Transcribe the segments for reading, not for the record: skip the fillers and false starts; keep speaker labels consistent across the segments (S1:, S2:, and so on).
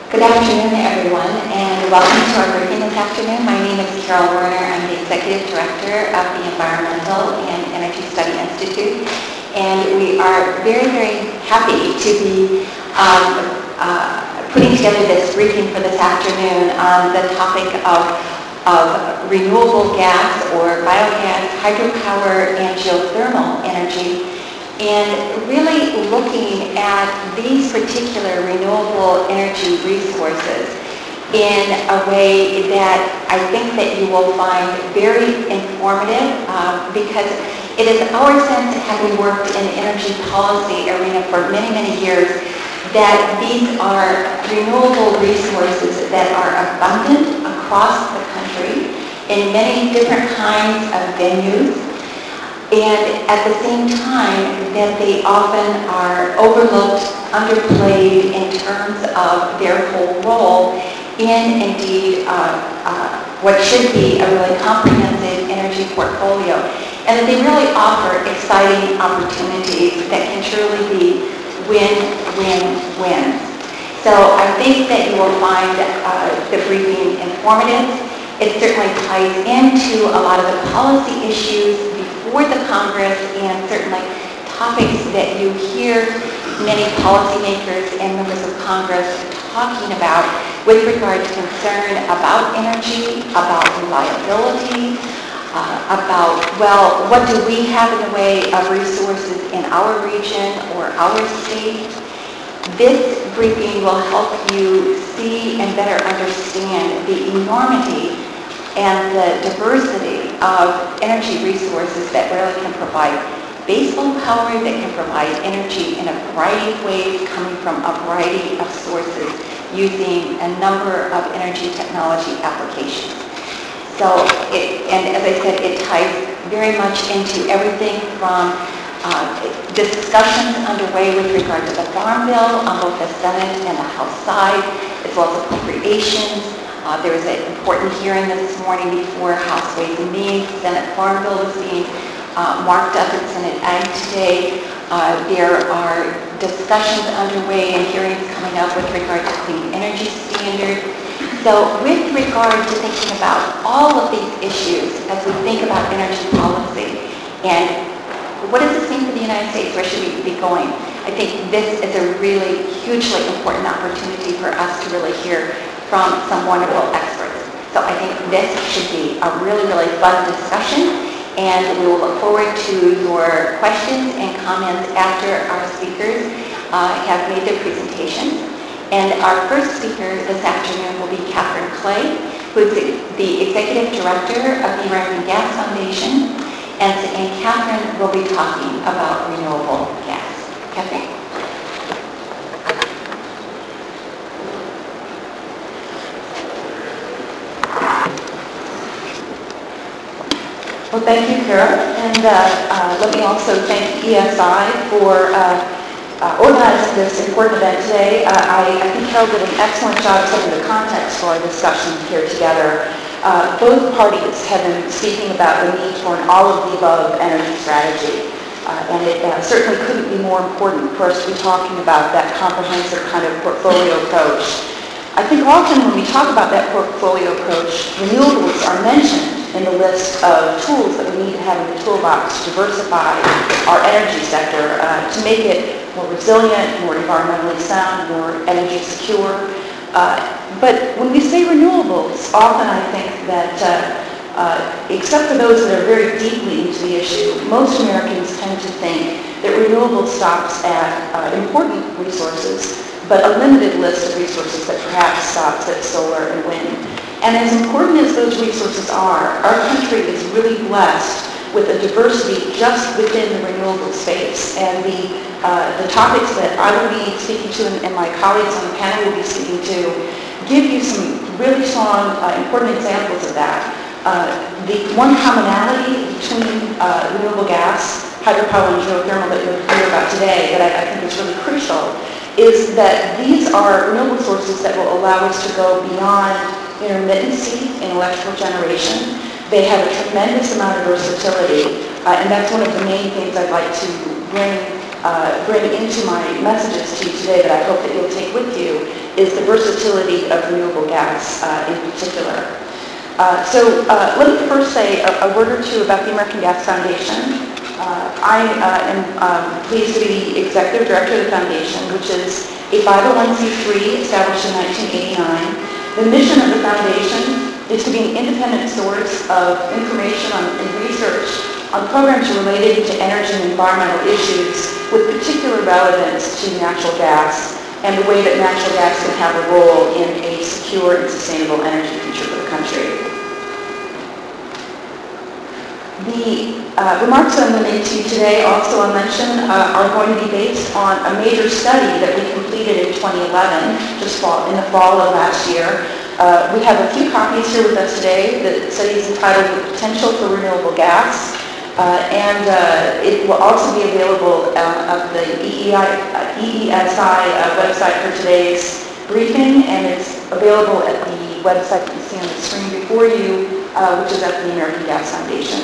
S1: Good afternoon, everyone, and welcome to our briefing this afternoon. My name is Carol Werner. I'm the Executive Director of the Environmental and Energy Study Institute, and we are very, very happy to be putting together this briefing for this afternoon on the topic of renewable gas or biogas, hydropower, and geothermal energy, and really looking at these particular renewable energy resources in a way that I think that you will find very informative because it is our sense, having worked in the energy policy arena for many, many years, that these are renewable resources that are abundant across the country in many different kinds of venues, and at the same time that they often are overlooked, underplayed in terms of their whole role in indeed what should be a really comprehensive energy portfolio, and that they really offer exciting opportunities that can truly be win-win-win. So I think that you will find the briefing informative. It certainly ties into a lot of the policy issues before the Congress, and certainly topics that you hear many policymakers and members of Congress talking about with regard to concern about energy, about reliability, about, well, what do we have in the way of resources in our region or our state. This briefing will help you see and better understand the enormity and the diversity of energy resources that really can provide baseload power, that can provide energy in a variety of ways, coming from a variety of sources, using a number of energy technology applications. So, and as I said, it ties very much into everything from discussions underway with regard to the Farm Bill on both the Senate and the House side, as well as appropriations. There was an important hearing this morning before House Ways and Means. Senate Farm Bill was being marked up in Senate Ag today. There are discussions underway and hearings coming up with regard to clean energy standards. So with regard to thinking about all of these issues as we think about energy policy and what does this mean for the United States, where should we be going, I think this is a really hugely important opportunity for us to really hear from some wonderful experts. So I think this should be a really, really fun discussion, and we will look forward to your questions and comments after our speakers have made their presentations. And our first speaker this afternoon will be Catherine Clay, who is the Executive Director of the American Gas Foundation, and Catherine will be talking about renewable gas. Catherine?
S2: Well, thank you, Carol, and let me also thank ESI for organizing this important event today. I think Carol did an excellent job setting the context for our discussion here together. Both parties have been speaking about the need for an all-of-the-above energy strategy, and it certainly couldn't be more important for us to be talking about that comprehensive kind of portfolio approach. I think often when we talk about that portfolio approach, renewables are mentioned in the list of tools that we need to have in the toolbox to diversify our energy sector, to make it more resilient, more environmentally sound, more energy secure. But when we say renewables, often I think that, except for those that are very deeply into the issue, most Americans tend to think that renewables stops at important resources, but a limited list of resources that perhaps stops at solar and wind. And as important as those resources are, our country is really blessed with a diversity just within the renewable space. And the topics that I will be speaking to and my colleagues on the panel will be speaking to give you some really strong, important examples of that. The one commonality between renewable gas, hydropower, and geothermal that you'll hear about today that I think is really crucial is that these are renewable sources that will allow us to go beyond intermittency in electrical generation. They have a tremendous amount of versatility, and that's one of the main things I'd like to bring into my messages to you today that I hope that you'll take with you, is the versatility of renewable gas in particular. Let me first say a word or two about the American Gas Foundation. I am pleased to be the executive director of the foundation, which is a 501c3 established in 1989. The mission of the foundation is to be an independent source of information and research on programs related to energy and environmental issues with particular relevance to natural gas and the way that natural gas can have a role in a secure and sustainable energy future for the country. The remarks that I'm going to make to you today, also I'll mention, are going to be based on a major study that we completed in 2011, in the fall of last year. We have a few copies here with us today. The study is entitled The Potential for Renewable Gas, and it will also be available at the EESI website for today's briefing, and it's available at the website that you see on the screen before you, which is at the American Gas Foundation.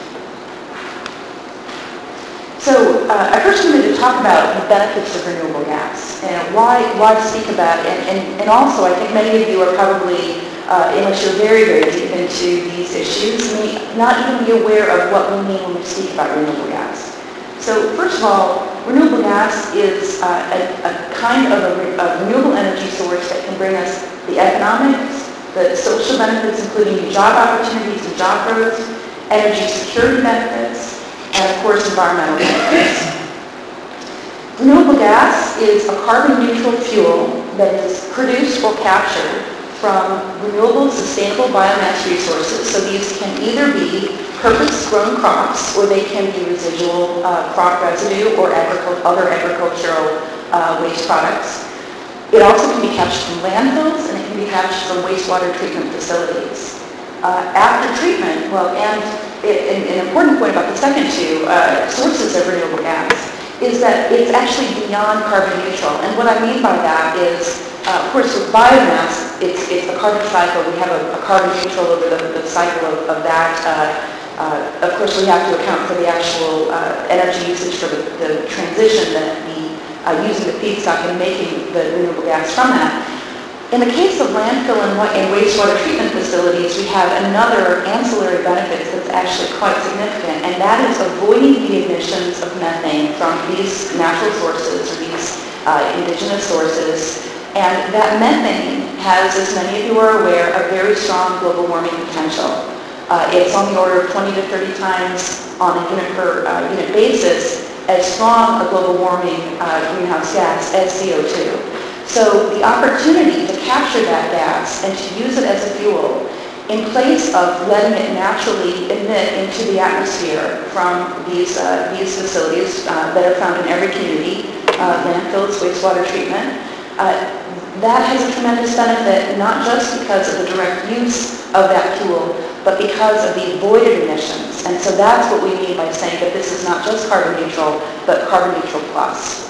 S2: So I first wanted to talk about the benefits of renewable gas and why speak about it. And also, I think many of you are probably, unless you're very, very deep into these issues, may not even be aware of what we mean when we speak about renewable gas. So first of all, renewable gas is a kind of a renewable energy source that can bring us the economics, the social benefits, including job opportunities and job growth, energy security benefits, and of course environmental benefits. Renewable gas is a carbon-neutral fuel that is produced or captured from renewable, sustainable biomass resources. So these can either be purpose-grown crops, or they can be residual crop residue or other agricultural waste products. It also can be captured from landfills, and it can be captured from wastewater treatment facilities. After treatment, an important point about the second two sources of renewable gas is that it's actually beyond carbon neutral. And what I mean by that is, of course, with biomass, it's the carbon cycle. We have a carbon neutral over the cycle of that. Of course, we have to account for the actual energy usage for the transition that using the feedstock and making the renewable gas from that. In the case of landfill and wastewater treatment facilities, we have another ancillary benefit that's actually quite significant, and that is avoiding the emissions of methane from these natural sources, or these indigenous sources. And that methane has, as many of you are aware, a very strong global warming potential. It's on the order of 20 to 30 times on a unit per unit basis as strong a global warming greenhouse gas as CO2. So the opportunity to capture that gas and to use it as a fuel in place of letting it naturally emit into the atmosphere from these facilities that are found in every community, landfills, wastewater treatment, that has a tremendous benefit, not just because of the direct use of that fuel, but because of the avoided emissions. And so that's what we mean by saying that this is not just carbon neutral, but carbon neutral plus.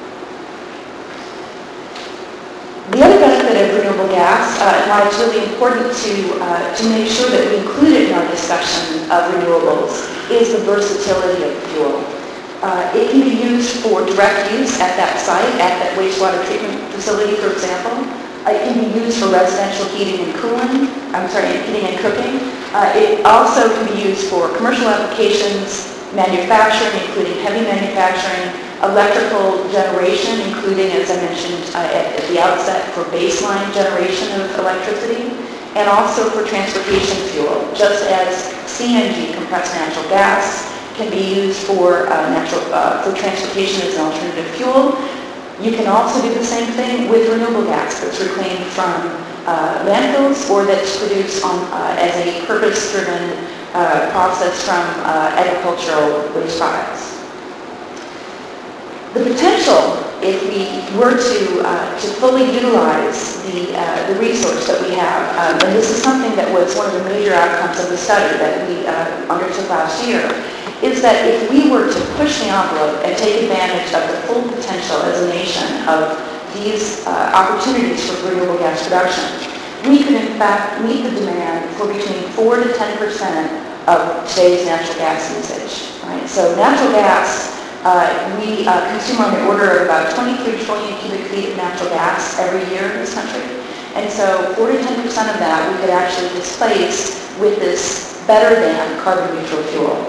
S2: The other benefit of renewable gas, and why it's really important to make sure that we include it in our discussion of renewables, is the versatility of the fuel. It can be used for direct use at that site, at that wastewater treatment facility, for example. It can be used for residential heating and cooling, heating and cooking. It also can be used for commercial applications, manufacturing, including heavy manufacturing, electrical generation, including, as I mentioned at the outset, for baseline generation of electricity, and also for transportation fuel, just as CNG, compressed natural gas, can be used for transportation as an alternative fuel. You can also do the same thing with renewable gas that's reclaimed from landfills, or that's produced as a purpose-driven process from agricultural waste products. The potential, if we were to fully utilize the resource that we have, and this is something that was one of the major outcomes of the study that we undertook last year, is that if we were to push the envelope and take advantage of the full potential as a nation of these opportunities for renewable gas production, we could in fact meet the demand for between 4 to 10% of today's natural gas usage. Right? So natural gas We consume on the order of about 23 trillion cubic feet of natural gas every year in this country. And so 4 to 10% of that we could actually displace with this better than carbon neutral fuel.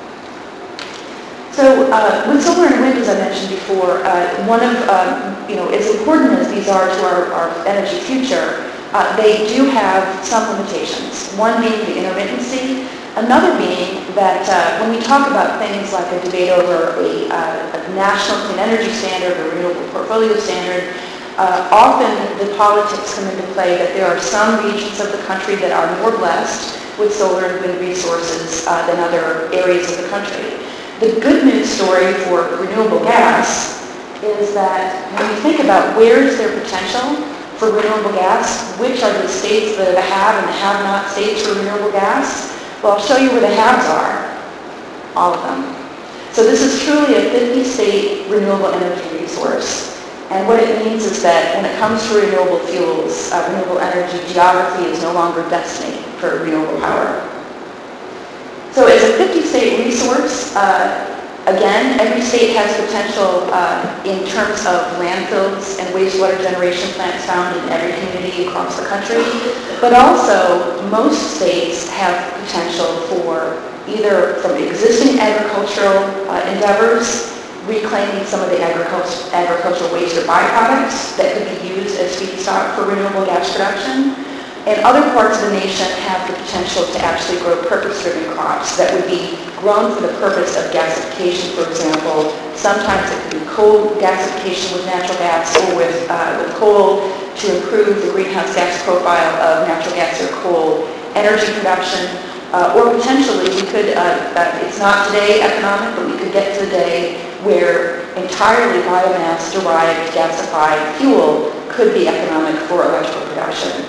S2: So with solar and wind, as I mentioned before, one of, as important as these are to our energy future, they do have some limitations. One being the intermittency, another being that when we talk about things like a debate over a national clean energy standard or renewable portfolio standard, often the politics come into play that there are some regions of the country that are more blessed with solar and wind resources than other areas of the country. The good news story for renewable gas is that when you think about where is their potential for renewable gas, which are the states that are the have and the have-not states for renewable gas, well, I'll show you where the haves are, all of them. So this is truly a 50-state renewable energy resource. And what it means is that when it comes to renewable fuels, renewable energy, geography is no longer destiny for renewable power. So as a 50-state resource, again, every state has potential in terms of landfills and wastewater generation plants found in every community across the country. But also, most states have potential for either from existing agricultural endeavors, reclaiming some of the agricultural waste or byproducts that could be used as feedstock for renewable gas production. And other parts of the nation have the potential to actually grow purpose-driven crops that would be grown for the purpose of gasification, for example. Sometimes it could be coal gasification with natural gas or with coal to improve the greenhouse gas profile of natural gas or coal energy production. Or potentially we could, it's not today economic, but we could get to the day where entirely biomass-derived gasified fuel could be economic for electrical production.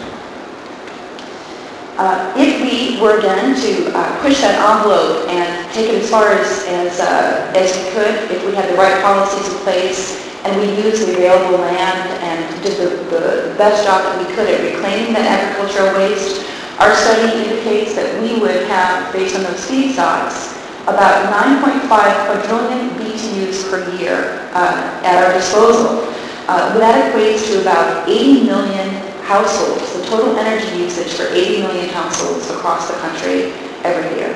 S2: If we were again to push that envelope and take it as far as we could, if we had the right policies in place and we used the available land and did the best job that we could at reclaiming that agricultural waste, our study indicates that we would have, based on those feedstocks, about 9.5 quadrillion BTUs per year at our disposal. That equates to about 80 million households, the total energy usage for 80 million households across the country every year.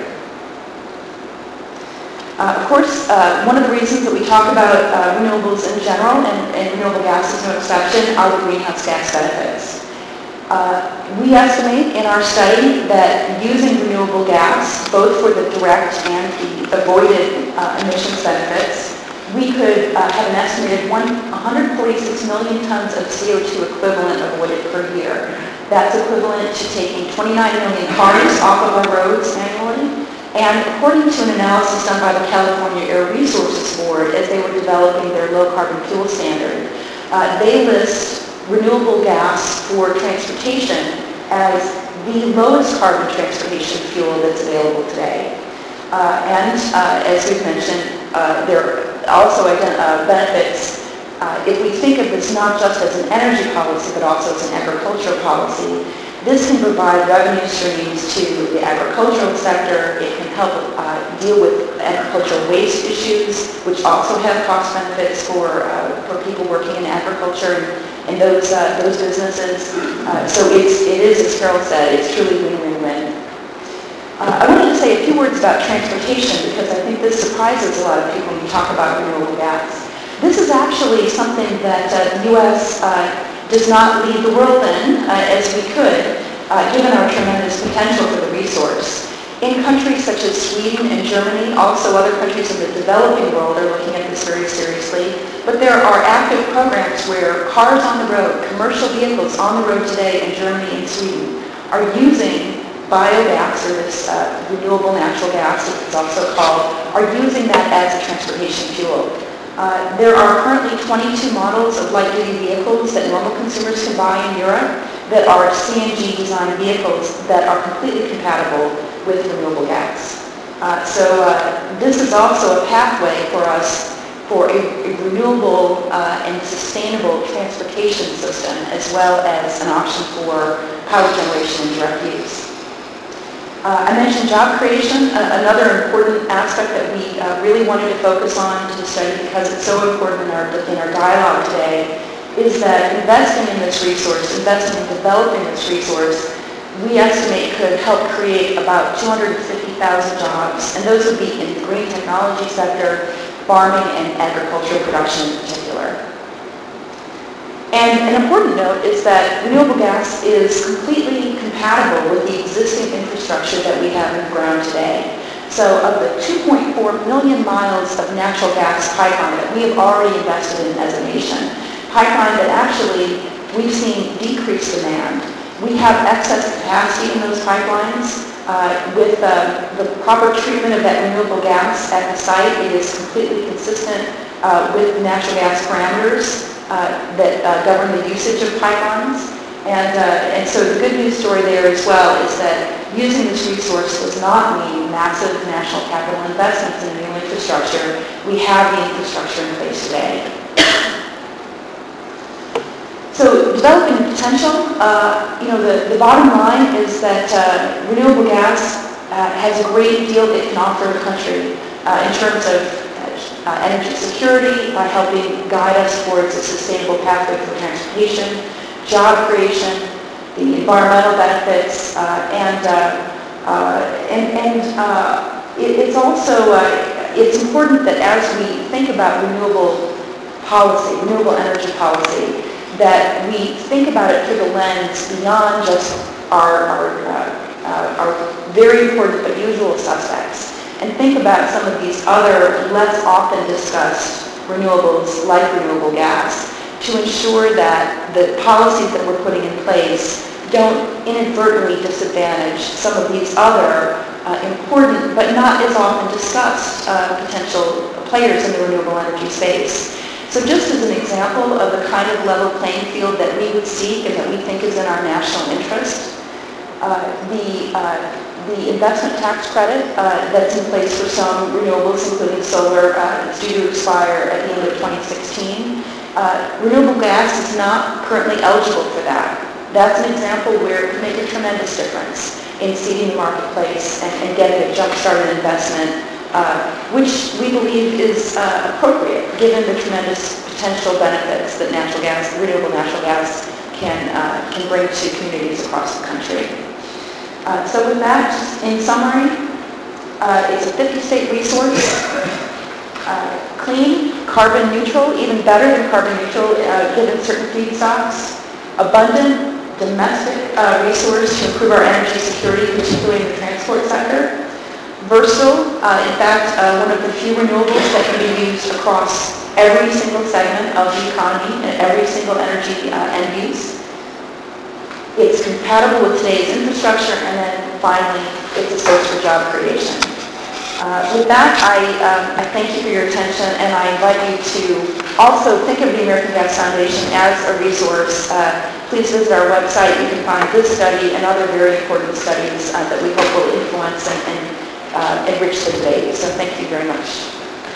S2: Of course, one of the reasons that we talk about renewables in general, and renewable gas is no exception, are the greenhouse gas benefits. We estimate in our study that using renewable gas, both for the direct and the avoided emissions benefits, we could have an estimated 146 million tons of CO2 equivalent avoided per year. That's equivalent to taking 29 million cars off of our roads annually. And according to an analysis done by the California Air Resources Board as they were developing their low carbon fuel standard, they list renewable gas for transportation as the lowest carbon transportation fuel that's available today. As we've mentioned, there are also benefits. If we think of this not just as an energy policy, but also as an agricultural policy, this can provide revenue streams to the agricultural sector. It can help deal with agricultural waste issues, which also have cost benefits for people working in agriculture and those businesses. So it is, as Carol said, it's truly win-win-win. I wanted to say a few words about transportation because I think this surprises a lot of people when you talk about renewable gas. This is actually something that the U.S. does not lead the world in as we could, given our tremendous potential for the resource. In countries such as Sweden and Germany, also other countries in the developing world are looking at this very seriously, but there are active programs where cars on the road, commercial vehicles on the road today in Germany and Sweden are using biogas, or this renewable natural gas, as it's also called, are using that as a transportation fuel. There are currently 22 models of light-duty vehicles that normal consumers can buy in Europe that are CNG designed vehicles that are completely compatible with renewable gas. So this is also a pathway for us for a renewable and sustainable transportation system, as well as an option for power generation and direct use. I mentioned job creation, another important aspect that we really wanted to focus on to the study because it's so important in our dialogue today, is that investing in this resource, investing in developing this resource, we estimate could help create about 250,000 jobs, and those would be in the green technology sector, farming, and agricultural production in particular. And an important note is that renewable gas is completely compatible with the existing infrastructure that we have in the ground today. So of the 2.4 million miles of natural gas pipeline that we have already invested in as a nation, pipeline that actually we've seen decreased demand. We have excess capacity in those pipelines. With the proper treatment of that renewable gas at the site, it is completely consistent with natural gas parameters that govern the usage of pipelines. And so the good news story there as well is that using this resource does not mean massive national capital investments in new infrastructure. We have the infrastructure in place today. So developing the potential, the bottom line is that renewable gas has a great deal it can offer the country in terms of energy security, helping guide us towards a sustainable pathway for transportation, job creation, the environmental benefits, it's also it's important that as we think about renewable policy, renewable energy policy, that we think about it through the lens beyond just our very important but usual suspects, and think about some of these other less often discussed renewables like renewable gas to ensure that the policies that we're putting in place don't inadvertently disadvantage some of these other important but not as often discussed potential players in the renewable energy space. So just as an example of the kind of level playing field that we would seek and that we think is in our national interest, the investment tax credit that's in place for some renewables, including solar, is due to expire at the end of 2016. Renewable gas is not currently eligible for that. That's an example where it could make a tremendous difference in seeding the marketplace and getting a jump-started investment, which we believe is appropriate given the tremendous potential benefits that renewable natural gas can bring to communities across the country. So with that, in summary, it's a 50-state resource, clean, carbon neutral, even better than carbon neutral given certain feedstocks, abundant domestic resource to improve our energy security, particularly in the transport sector, versatile, in fact, one of the few renewables that can be used across every single segment of the economy and every single energy end use. It's compatible with today's infrastructure, and then finally, it's a source for job creation. With that, I thank you for your attention, and I invite you to also think of the American Gas Foundation as a resource. Please visit our website. You can find this study and other very important studies that we hope will influence and enrich the debate. So thank you very much.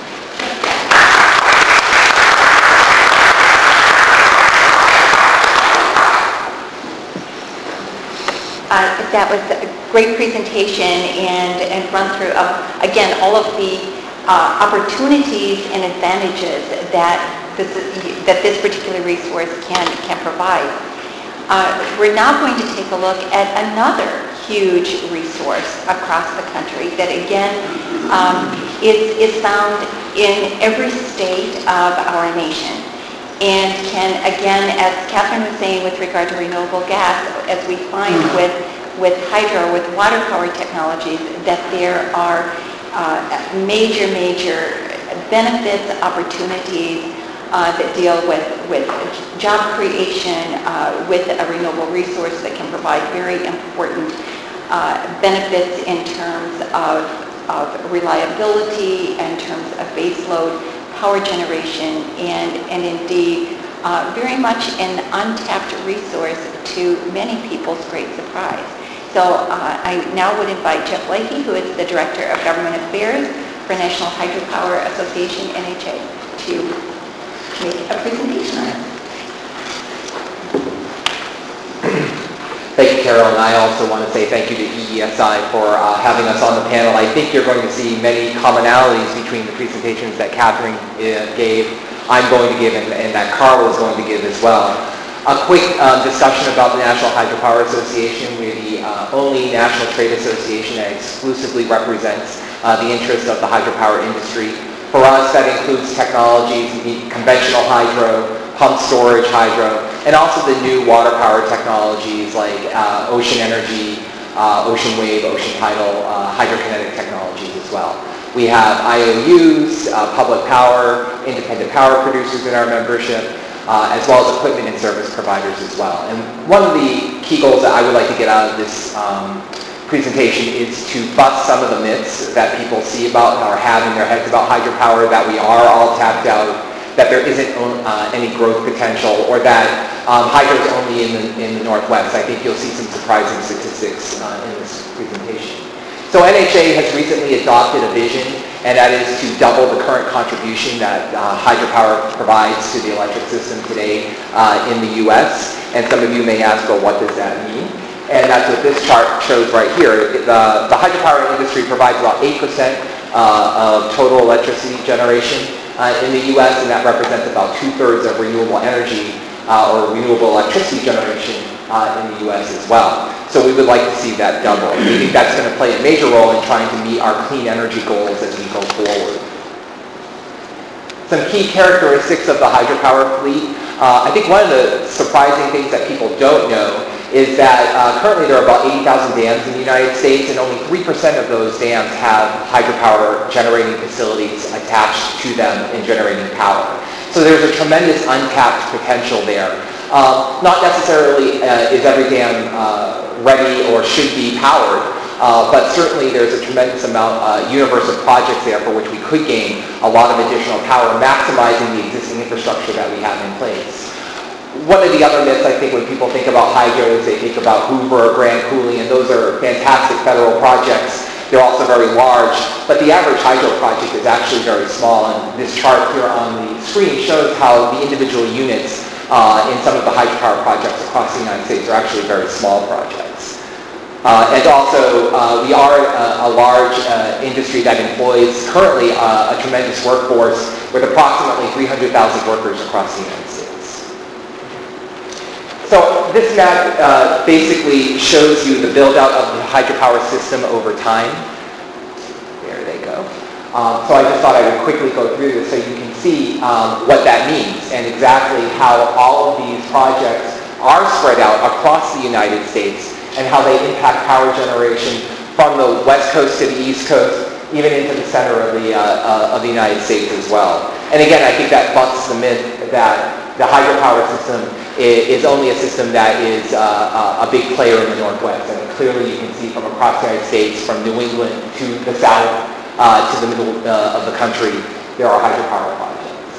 S1: That was a great presentation and run through of, again, all of the opportunities and advantages that this particular resource can provide. We're now going to take a look at another huge resource across the country that, again, is found in every state of our nation. And can, again, as Catherine was saying with regard to renewable gas, as we find with hydro, with water power technologies, that there are major benefits, opportunities that deal with job creation, with a renewable resource that can provide very important benefits in terms of reliability, in terms of baseload power generation, and indeed very much an untapped resource to many people's great surprise. So I now would invite Jeff Leahy, who is the Director of Government Affairs for National Hydropower Association, NHA, to make a presentation on it.
S3: Thank you, Carol, and I also want to say thank you to EESI for having us on the panel. I think you're going to see many commonalities between the presentations that Catherine gave, I'm going to give, and that Carl is going to give as well. A quick discussion about the National Hydropower Association. We're the only national trade association that exclusively represents the interests of the hydropower industry. For us, that includes technologies, conventional hydro, pump storage hydro, and also the new water power technologies like ocean energy, ocean wave, ocean tidal, hydrokinetic technologies as well. We have IOUs, public power, independent power producers in our membership, as well as equipment and service providers as well. And one of the key goals that I would like to get out of this presentation is to bust some of the myths that people see about or have in their heads about hydropower, that we are all tapped out, that there isn't any growth potential, or that hydro is only in the Northwest. I think you'll see some surprising statistics in this presentation. So NHA has recently adopted a vision, and that is to double the current contribution that hydropower provides to the electric system today in the U.S. And some of you may ask, well, what does that mean? And that's what this chart shows right here. The hydropower industry provides about 8% of total electricity generation in the U.S., and that represents about 2/3 of renewable energy or renewable electricity generation in the U.S. as well. So we would like to see that double. We think that's going to play a major role in trying to meet our clean energy goals as we go forward. Some key characteristics of the hydropower fleet. I think one of the surprising things that people don't know is that currently there are about 80,000 dams in the United States, and only 3% of those dams have hydropower generating facilities attached to them in generating power. So there's a tremendous untapped potential there. Not necessarily is every dam ready or should be powered, but certainly there's a tremendous amount, universe of projects there for which we could gain a lot of additional power, maximizing the existing infrastructure that we have in place. One of the other myths, I think, when people think about hydros, they think about Hoover or Grand Coulee, and those are fantastic federal projects. They're also very large, but the average hydro project is actually very small, and this chart here on the screen shows how the individual units in some of the hydropower projects across the United States are actually very small projects. And also, we are a large industry that employs currently a tremendous workforce with approximately 300,000 workers across the United States. So this map basically shows you the build-out of the hydropower system over time. There they go. So I just thought I would quickly go through this so you can see what that means and exactly how all of these projects are spread out across the United States and how they impact power generation from the West Coast to the East Coast, even into the center of the United States as well. And again, I think that busts the myth that the hydropower system is only a system that is a big player in the Northwest. I mean, clearly you can see from across the United States, from New England to the south to the middle of the country, there are hydropower projects.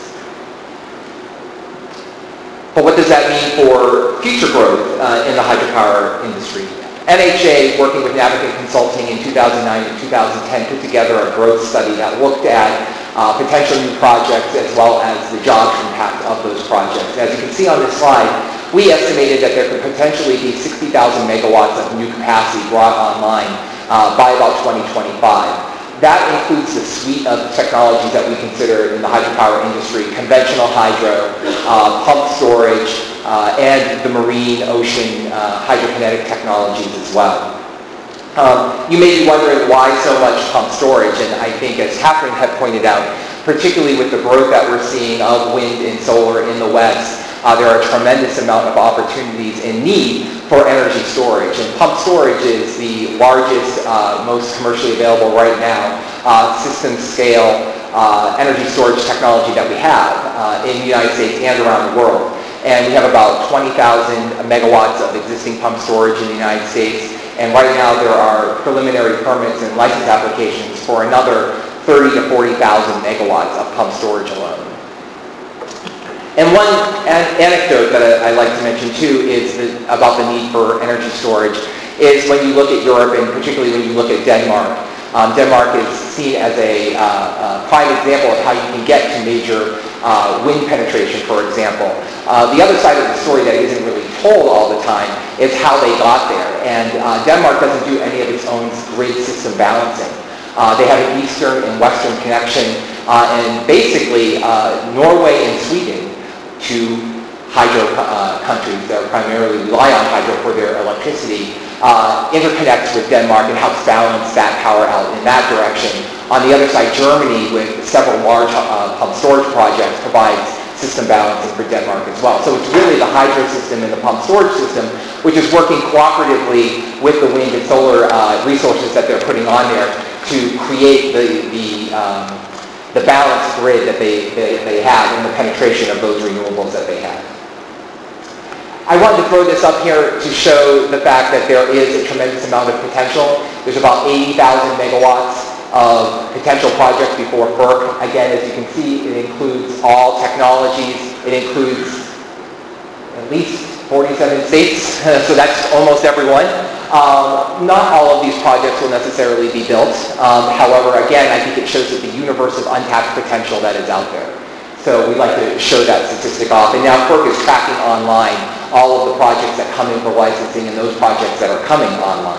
S3: But what does that mean for future growth in the hydropower industry? NHA, working with Navigant Consulting in 2009 and 2010, put together a growth study that looked at potential new projects as well as the job impact of those projects. As you can see on this slide, we estimated that there could potentially be 60,000 megawatts of new capacity brought online by about 2025. That includes the suite of technologies that we consider in the hydropower industry: conventional hydro, pump storage, and the marine ocean hydrokinetic technologies as well. You may be wondering why so much pump storage, and I think, as Catherine had pointed out, particularly with the growth that we're seeing of wind and solar in the West, there are a tremendous amount of opportunities and need for energy storage. And pump storage is the largest, most commercially available right now, system scale energy storage technology that we have in the United States and around the world. And we have about 20,000 megawatts of existing pump storage in the United States. And right now there are preliminary permits and license applications for another 30 to 40,000 megawatts of pump storage alone. And one anecdote that I like to mention too is about the need for energy storage is when you look at Europe, and particularly when you look at Denmark. Denmark is seen as a prime example of how you can get to major wind penetration, for example. The other side of the story that isn't really told all the time is how they got there. And Denmark doesn't do any of its own grid system balancing. They have an eastern and western connection, and basically Norway and Sweden, two hydro countries that primarily rely on hydro for their electricity, interconnects with Denmark and helps balance that power out in that direction. On the other side, Germany, with several large pump storage projects, provides system balancing for Denmark as well. So it's really the hydro system and the pump storage system, which is working cooperatively with the wind and solar resources that they're putting on there to create the balanced grid that they have and the penetration of those renewables that they have. I wanted to throw this up here to show the fact that there is a tremendous amount of potential. There's about 80,000 megawatts of potential projects before FERC. Again, as you can see, it includes all technologies. It includes at least 47 states, so that's almost everyone. Not all of these projects will necessarily be built. However, again, I think it shows that the universe of untapped potential that is out there. So we'd like to show that statistic off. And now FERC is tracking online all of the projects that come in for licensing and those projects that are coming online.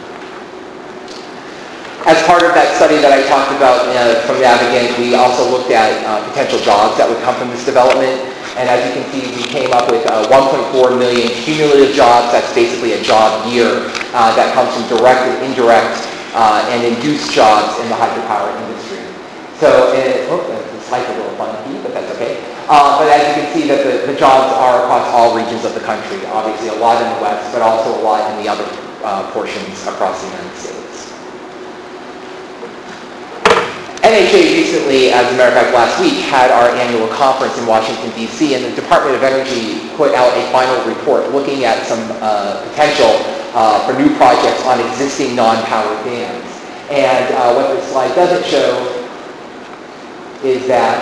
S3: As part of that study that I talked about from Navigant, we also looked at potential jobs that would come from this development. And as you can see, we came up with 1.4 million cumulative jobs. That's basically a job year that comes from direct and indirect and induced jobs in the hydropower industry. So, the slide's a little funky, but that's okay. But as you can see, that the jobs are across all regions of the country. Obviously, a lot in the West, but also a lot in the other portions across the United States. NHA recently, as a matter of fact last week, had our annual conference in Washington, D.C., and the Department of Energy put out a final report looking at some potential for new projects on existing non-powered dams. And what this slide doesn't show is that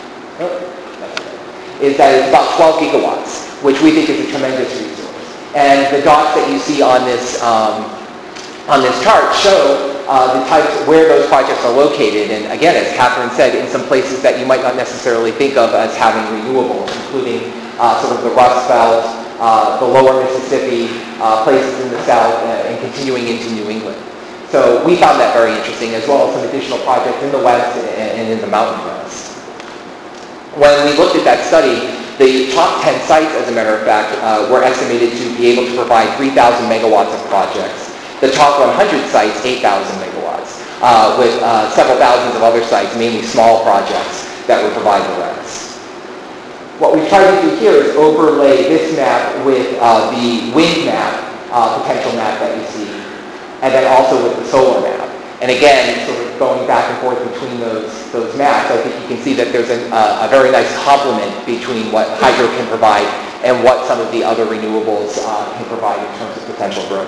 S3: it's about 12 gigawatts, which we think is a tremendous resource. And the dots that you see on this chart show the types where those projects are located. And again, as Catherine said, in some places that you might not necessarily think of as having renewables, including sort of the Rust Belt, the lower Mississippi, places in the South, and continuing into New England. So we found that very interesting, as well as some additional projects in the West and in the Mountain West. When we looked at that study, the top 10 sites, as a matter of fact, were estimated to be able to provide 3,000 megawatts of projects. The top 100 sites, 8,000 megawatts, with several thousands of other sites, mainly small projects, that would provide the rest. What we've tried to do here is overlay this map with the wind map, potential map that you see, and then also with the solar map. And again, sort of going back and forth between those maps, I think you can see that there's a very nice complement between what hydro can provide and what some of the other renewables can provide in terms of potential growth.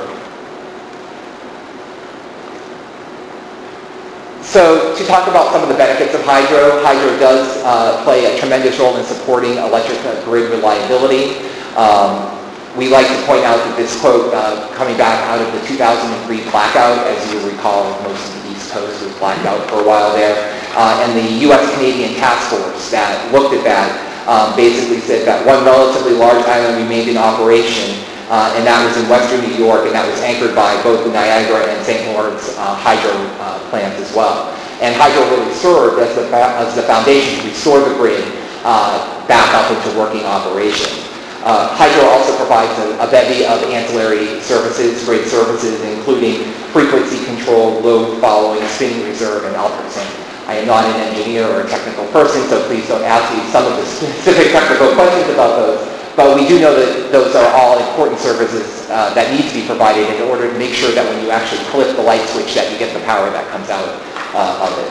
S3: So to talk about some of the benefits of hydro does play a tremendous role in supporting electric grid reliability. We like to point out that this quote, coming back out of the 2003 blackout, as you recall, most of the East Coast was blacked out for a while there, and the U.S.-Canadian task force that looked at that basically said that one relatively large island remained in operation, and that was in western New York, and that was anchored by both the Niagara and St. Lawrence hydro plants as well. And hydro really served as the foundation to restore the grid back up into working operation. Hydro also provides a bevy of ancillary services, grid services, including frequency control, load following, spinning reserve, and Albertson. I am not an engineer or a technical person, so please don't ask me some of the specific technical questions about those. But we do know that those are all important services that need to be provided in order to make sure that when you actually flip the light switch that you get the power that comes out of it.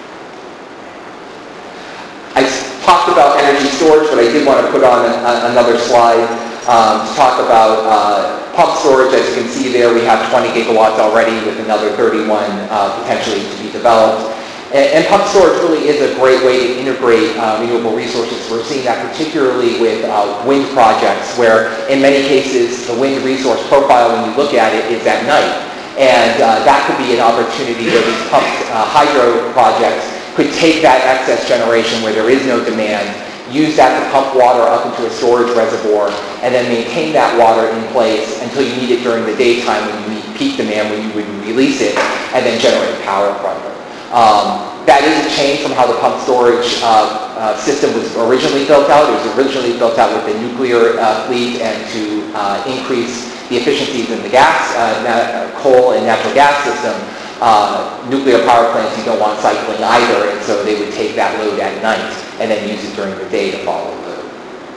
S3: I talked about energy storage, but I did want to put on another slide to talk about pump storage. As you can see there, we have 20 gigawatts already with another 31 potentially to be developed. And pump storage really is a great way to integrate renewable resources. We're seeing that particularly with wind projects, where in many cases the wind resource profile, when you look at it, is at night. And that could be an opportunity where these pumped hydro projects could take that excess generation where there is no demand, use that to pump water up into a storage reservoir, and then maintain that water in place until you need it during the daytime when you meet peak demand, when you would release it, and then generate power from it. That is a change from how the pump storage system was originally built out. It was originally built out with the nuclear fleet and to increase the efficiencies in the gas, coal and natural gas system. Nuclear power plants, you don't want cycling either, and so they would take that load at night and then use it during the day to follow the load.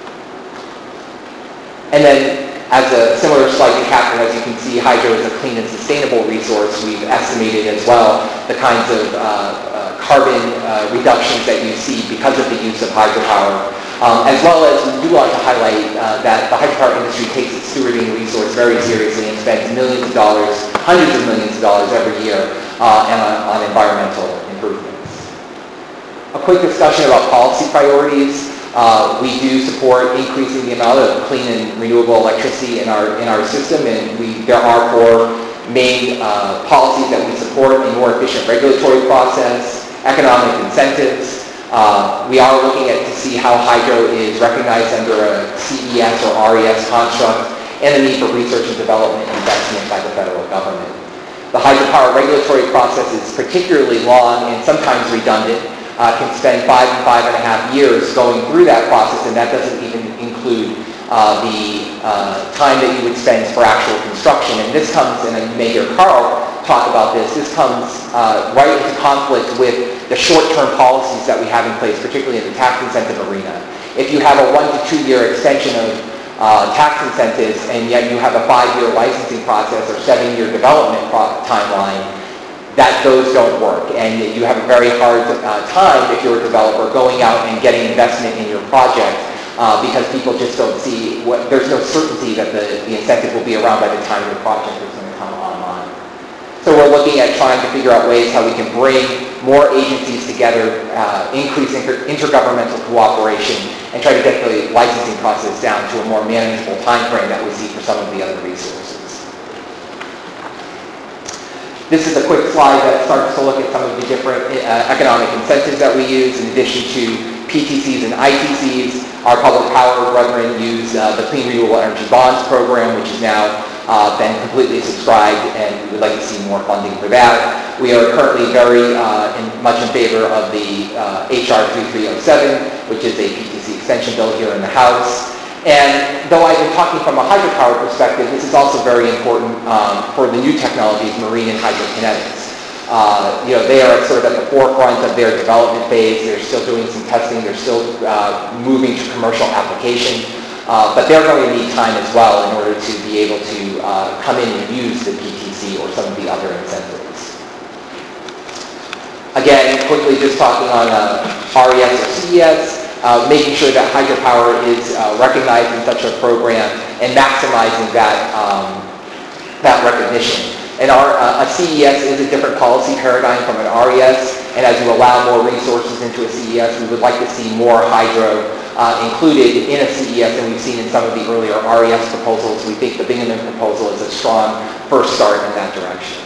S3: And then, as a similar slide to Catherine, as you can see, hydro is a clean and sustainable resource. We've estimated as well the kinds of carbon reductions that you see because of the use of hydropower. As well as we do want to highlight that the hydropower industry takes its stewarding resource very seriously and spends millions of dollars, hundreds of millions of dollars every year on environmental improvements. A quick discussion about policy priorities. We do support increasing the amount of clean and renewable electricity in our system, and there are 4 main policies that we support: a more efficient regulatory process, economic incentives. We are looking to see how hydro is recognized under a CES or RES construct, and the need for research and development investment by the federal government. The hydropower regulatory process is particularly long and sometimes redundant. Can spend 5 and 5.5 years going through that process, and that doesn't even include the time that you would spend for actual construction. And this comes, and you may hear Carl talk about this comes right into conflict with the short-term policies that we have in place, particularly in the tax incentive arena. If you have a 1 to 2 year extension of tax incentives, and yet you have a 5-year licensing process or 7-year development timeline, those don't work, and you have a very hard time if you're a developer going out and getting investment in your project because people just don't see there's no certainty that the incentive will be around by the time your project is going to come online. So we're looking at trying to figure out ways how we can bring more agencies together, increase intergovernmental cooperation, and try to get the licensing process down to a more manageable time frame that we see for some of the other resources. This is a quick slide that starts to look at some of the different economic incentives that we use in addition to PTCs and ITCs. Our public power brethren use the Clean Renewable Energy Bonds program, which has now been completely subscribed, and we would like to see more funding for that. We are currently very much in favor of the HR 3307, which is a PTC extension bill here in the House. And though I've been talking from a hydropower perspective, this is also very important for the new technologies, marine and hydrokinetics. They are sort of at the forefront of their development phase. They're still doing some testing. They're still moving to commercial application. But they're going to need time as well in order to be able to come in and use the PTC or some of the other incentives. Again, quickly just talking on RES or CES. Making sure that hydropower is recognized in such a program and maximizing that recognition. And a CES is a different policy paradigm from an RES, and as you allow more resources into a CES, we would like to see more hydro included in a CES than we've seen in some of the earlier RES proposals. We think the Bingaman proposal is a strong first start in that direction.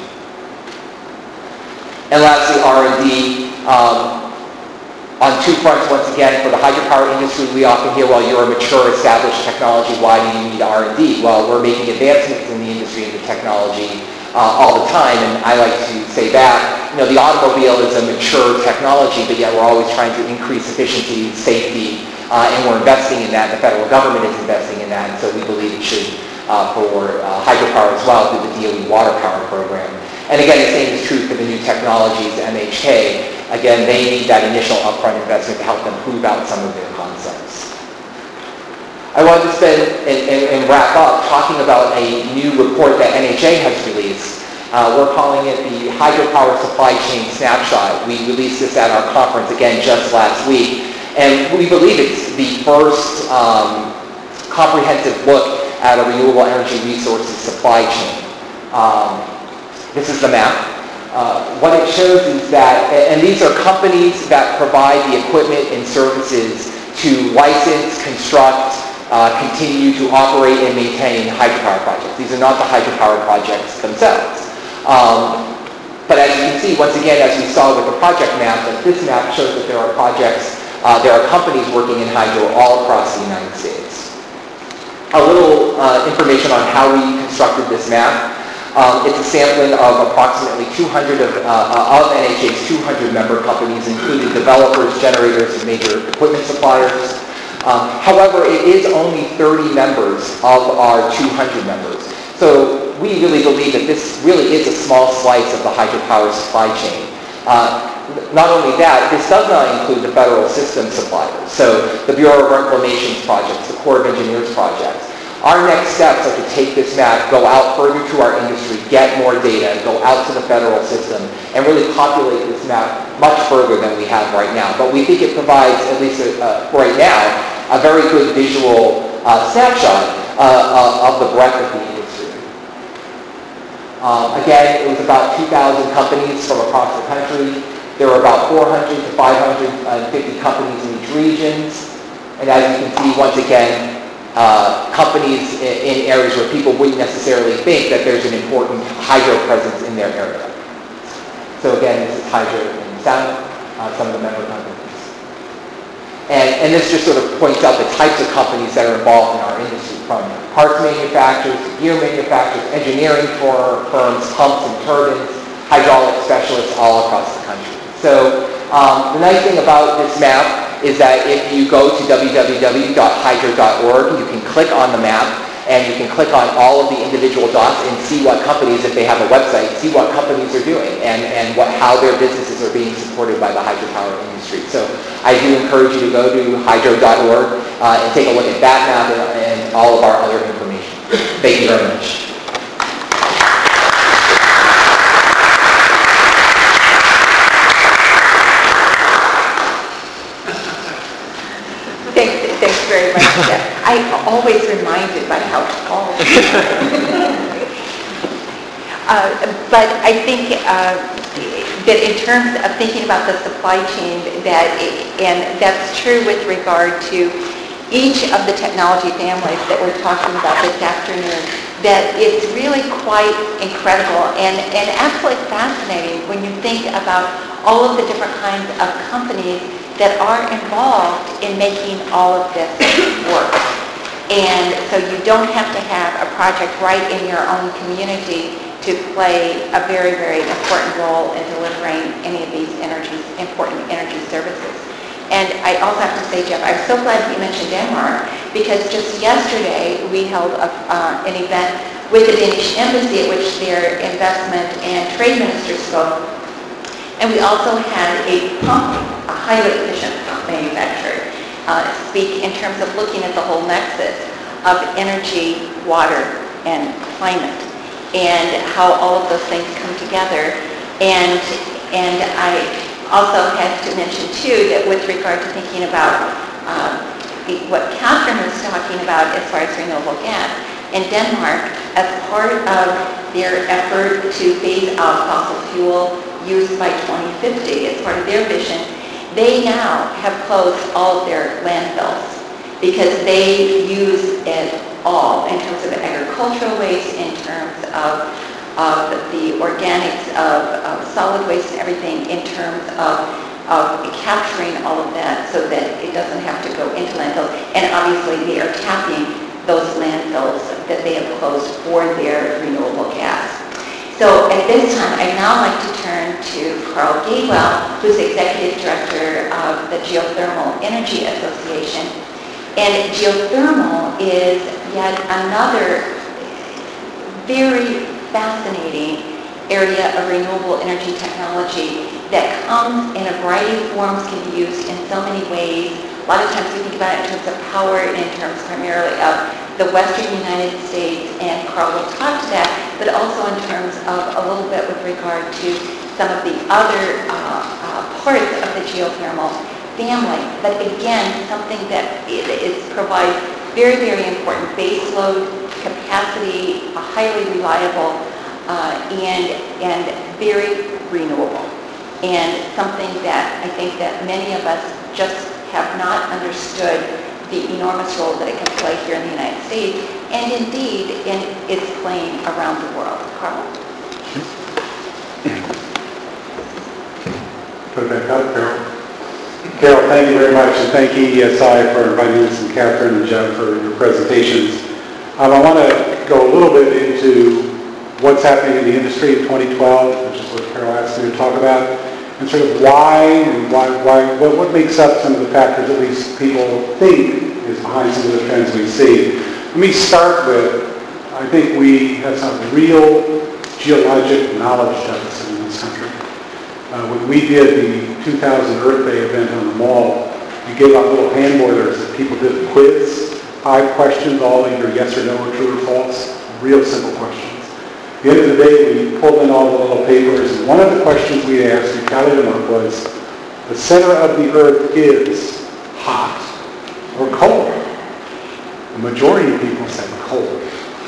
S3: And lastly, R&D. On 2 fronts, once again, for the hydropower industry, we often hear, well, you're a mature, established technology, why do you need R&D? Well, we're making advancements in the industry and the technology all the time, and I like to say that, the automobile is a mature technology, but yet we're always trying to increase efficiency, safety, and we're investing in that. The federal government is investing in that, and so we believe it should for hydropower as well through the DOE Water Power Program. And again, the same is true for the new technologies, MHK. Again, they need that initial upfront investment to help them prove out some of their concepts. I wanted to spend and wrap up talking about a new report that NHA has released. We're calling it the Hydropower Supply Chain Snapshot. We released this at our conference, again, just last week. And we believe it's the first comprehensive look at a renewable energy resources supply chain. This is the map. What it shows is that, and these are companies that provide the equipment and services to license, construct, continue to operate and maintain hydropower projects. These are not the hydropower projects themselves. But as you can see, once again, as we saw with the project map, that this map shows that there are projects There are companies working in hydro all across the United States. A little information on how we constructed this map. It's a sampling of approximately 200 of NHA's 200 member companies, including developers, generators, and major equipment suppliers. However, it is only 30 members of our 200 members. So we really believe that this really is a small slice of the hydropower supply chain. Not only that, this does not include the federal system suppliers, so the Bureau of Reclamation's projects, the Corps of Engineers projects. Our next steps are to take this map, go out further to our industry, get more data, go out to the federal system, and really populate this map much further than we have right now. But we think it provides, at least right now, a very good visual snapshot of the breadth of the industry. Again, it was about 2,000 companies from across the country. There were about 400 to 550 companies in each region. And as you can see, once again, companies in areas where people wouldn't necessarily think that there's an important hydro presence in their area. So again, this is hydro in Sound, some of the member companies. And this just sort of points out the types of companies that are involved in our industry, from parts manufacturers, gear manufacturers, engineering firms, pumps and turbines, hydraulic specialists all across the country. So the nice thing about this map is that if you go to www.hydro.org, you can click on the map and you can click on all of the individual dots and see what companies, if they have a website, see what companies are doing and how their businesses are being supported by the hydropower industry. So I do encourage you to go to hydro.org and take a look at that map and all of our other information. Thank you very much.
S1: Thanks very much, Jeff. I'm always reminded by how tall. But I think that in terms of thinking about the supply chain, and that's true with regard to each of the technology families that we're talking about this afternoon, that it's really quite incredible and absolutely fascinating when you think about all of the different kinds of companies that are involved in making all of this work. And so you don't have to have a project right in your own community to play a very, very important role in delivering any of these important energy services. And I also have to say, Jeff, I'm so glad you mentioned Denmark, because just yesterday we held an event with the Danish Embassy at which their investment and trade ministers spoke. And we also had a highly efficient pump manufacturer speak in terms of looking at the whole nexus of energy, water, and climate, and how all of those things come together. And I also had to mention, too, that with regard to thinking about what Catherine was talking about as far as renewable gas, in Denmark, as part of their effort to phase out fossil fuel use by 2050, as part of their vision, they now have closed all of their landfills because they use it all in terms of agricultural waste, in terms of the organics of solid waste and everything, in terms of capturing all of that so that it doesn't have to go into landfills. And obviously they are tapping those landfills that they have closed for their renewable gas. So at this time, I'd now like to turn to Carl Gaywell, who's Executive Director of the Geothermal Energy Association. And geothermal is yet another very fascinating area of renewable energy technology that comes in a variety of forms, can be used in so many ways. A lot of times we think about it in terms of power and in terms primarily of the western United States, and Carl will talk to that, but also in terms of a little bit with regard to some of the other parts of the geothermal family. But again, something that provides very, very important baseload capacity, highly reliable, and very renewable. And something that I think that many of us just have not understood the enormous role that it can play here in the United States, and indeed in its playing around the world. Carl?
S4: Put it back up, Carol. Carol, thank you very much, and thank EESI for inviting us, and Catherine and Jeff for your presentations. I want to go a little bit into what's happening in the industry in 2012, which is what Carol asked me to talk about, and sort of what makes up some of the factors at least people think is behind some of the trends we see. Let me start with, I think we have some real geologic knowledge deficit in this country. When we did the 2000 Earth Day event on the Mall, we gave out little hand boilers that people did a quiz, 5 questions, all either yes or no or true or false, real simple questions. At the end of the day, we pulled in all the little papers, and one of the questions we asked, we tallied them up, was, the center of the Earth is hot or cold? The majority of people said cold.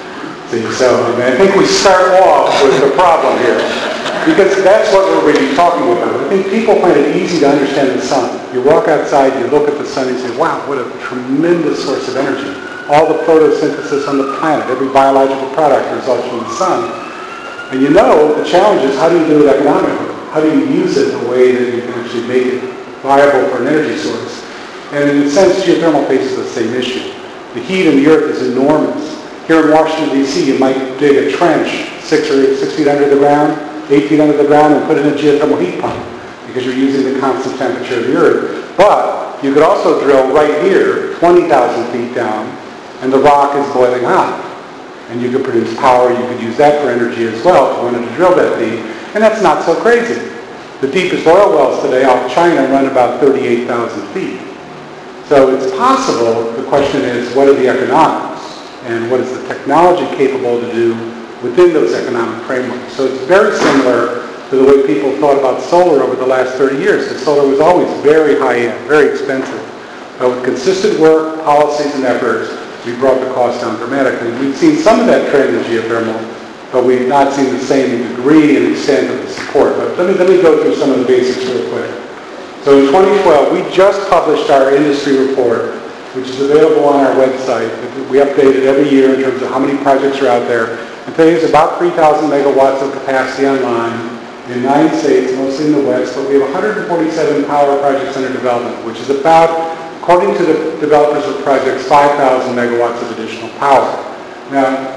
S4: So I think we start off with the problem here, because that's what we're really talking about. I think people find it easy to understand the sun. You walk outside, you look at the sun, and you say, wow, what a tremendous source of energy. All the photosynthesis on the planet, every biological product results from the sun. And you know, the challenge is, how do you do it economically? How do you use it in a way that you can actually make it viable for an energy source? And in a sense, geothermal faces the same issue. The heat in the earth is enormous. Here in Washington, D.C., you might dig a trench 6 feet under the ground, 8 feet under the ground, and put in a geothermal heat pump, because you're using the constant temperature of the earth. But you could also drill right here, 20,000 feet down, and the rock is boiling hot. And you could produce power, you could use that for energy as well if you wanted to drill that deep. And that's not so crazy. The deepest oil wells today off China run about 38,000 feet. So it's possible. The question is, what are the economics? And what is the technology capable to do within those economic frameworks? So it's very similar to the way people thought about solar over the last 30 years. Because solar was always very high-end, very expensive. But with consistent work, policies, and efforts, we brought the cost down dramatically. We've seen some of that trend in geothermal, but we've not seen the same degree and extent of the support. But let me go through some of the basics real quick. So in 2012, we just published our industry report, which is available on our website. We update it every year in terms of how many projects are out there. And today is about 3,000 megawatts of capacity online in 9 states, mostly in the West, but we have 147 power projects under development, which is about, according to the developers of projects, 5,000 megawatts of additional power. Now,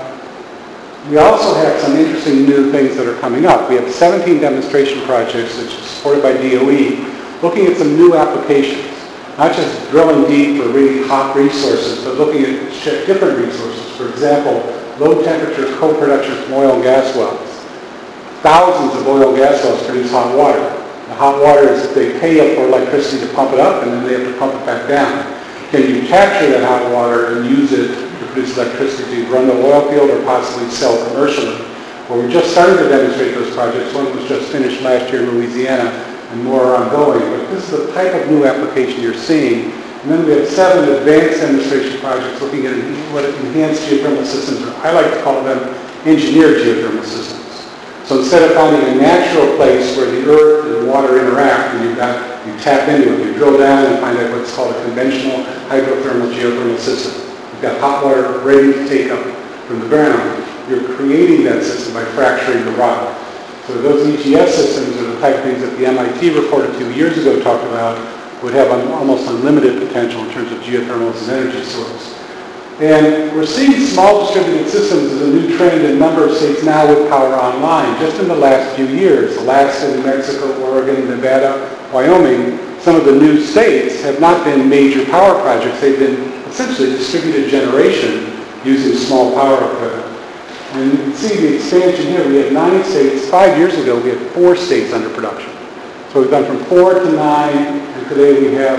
S4: we also have some interesting new things that are coming up. We have 17 demonstration projects, which is supported by DOE, looking at some new applications. Not just drilling deep for really hot resources, but looking at different resources. For example, low temperature co-production from oil and gas wells. Thousands of oil and gas wells produce hot water. The hot water is, they pay up for electricity to pump it up, and then they have to pump it back down. Can you capture that hot water and use it to produce electricity to run the oil field or possibly sell commercially? Well, we just started to demonstrate those projects. One was just finished last year in Louisiana, and more are ongoing. But this is the type of new application you're seeing. And then we have 7 advanced demonstration projects looking at what enhanced geothermal systems are. I like to call them engineered geothermal systems. So instead of finding a natural place where the earth and water interact, and you tap into it, you drill down and find out what's called a conventional hydrothermal geothermal system. You've got hot water ready to take up from the ground. You're creating that system by fracturing the rock. So those EGS systems are the type of things that the MIT report a few years ago talked about would have almost unlimited potential in terms of geothermal as an energy source. And we're seeing small distributed systems as a new trend in a number of states now with power online. Just in the last few years, Alaska, New Mexico, Oregon, Nevada, Wyoming, some of the new states have not been major power projects. They've been essentially distributed generation using small power equipment. And you can see the expansion here. We had 9 states. 5 years ago, we had 4 states under production. So we've gone from 4 to 9, and today we have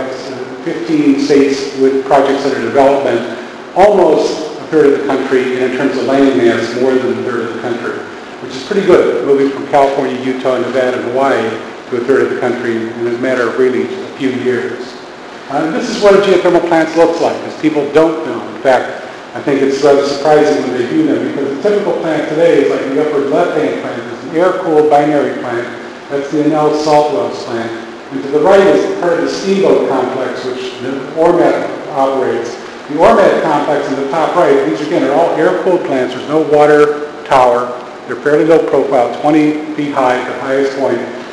S4: 15 states with projects under development, almost a third of the country, and in terms of land mass, more than a third of the country, which is pretty good, moving from California, Utah, Nevada, and Hawaii to a third of the country in a matter of really a few years. This is what a geothermal plant looks like, because people don't know. In fact, I think it's rather surprising when they do them, because the typical plant today is like the upper left-hand plant. It's an air-cooled binary plant. That's the Enel Salt Wells plant. And to the right is part of the steamboat complex, which the Ormat operates. The Ormat complex in the top right, these again are all air-cooled plants. There's no water tower. They're fairly low profile, 20 feet high at the highest point.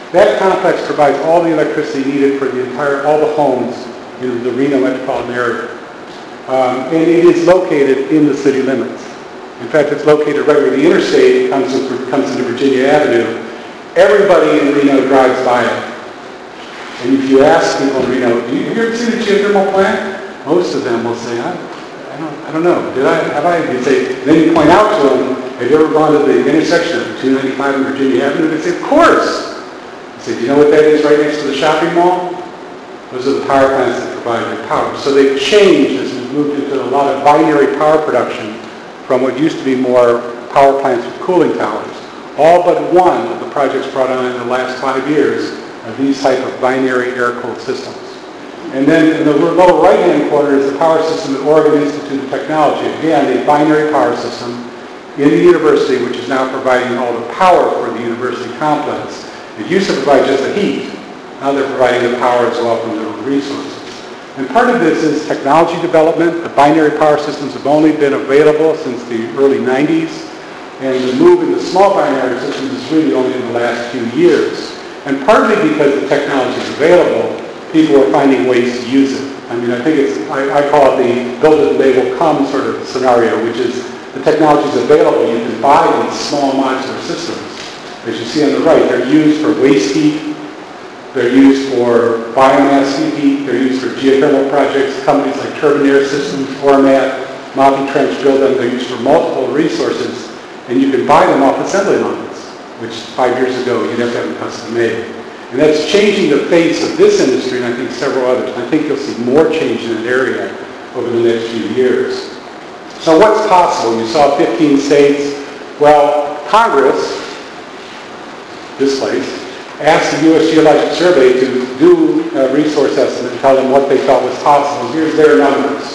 S4: That complex provides all the electricity needed for all the homes in the Reno metropolitan area. And it is located in the city limits. In fact, it's located right where the interstate comes into Virginia Avenue. Everybody in Reno drives by it. And if you ask people in Reno, have you ever seen a geothermal plant? Most of them will say, I don't know. Have I? You say, then you point out to them, have you ever gone to the intersection of 295 and Virginia Avenue? They say, of course. I say, do you know what that is right next to the shopping mall? Those are the power plants that provide their power. So they've changed as we've moved into a lot of binary power production from what used to be more power plants with cooling towers. All but one of the projects brought on in the last 5 years are these type of binary air-cooled systems. And then in the lower right-hand corner is the power system at Oregon Institute of Technology. Again, a binary power system in the university, which is now providing all the power for the university complex. It used to provide just the heat. Now they're providing the power as well from their own resources. And part of this is technology development. The binary power systems have only been available since the early 90s. And the move into small binary systems is really only in the last few years. And partly because the technology is available, people are finding ways to use it. I mean, I think I call it the build it and they will come sort of scenario, which is the technology is available. You can buy these small modular systems. As you see on the right, they're used for waste heat. They're used for biomass heat. They're used for geothermal projects. Companies like Turbine Air Systems, Ormat, Mountain Trench build them. They're used for multiple resources. And you can buy them off assembly lines, which 5 years ago you'd have to have them custom made. And that's changing the face of this industry, and I think several others. And I think you'll see more change in that area over the next few years. So what's possible? You saw 15 states. Well, Congress, this place, asked the U.S. Geological Survey to do a resource estimate and tell them what they thought was possible. Here's their numbers.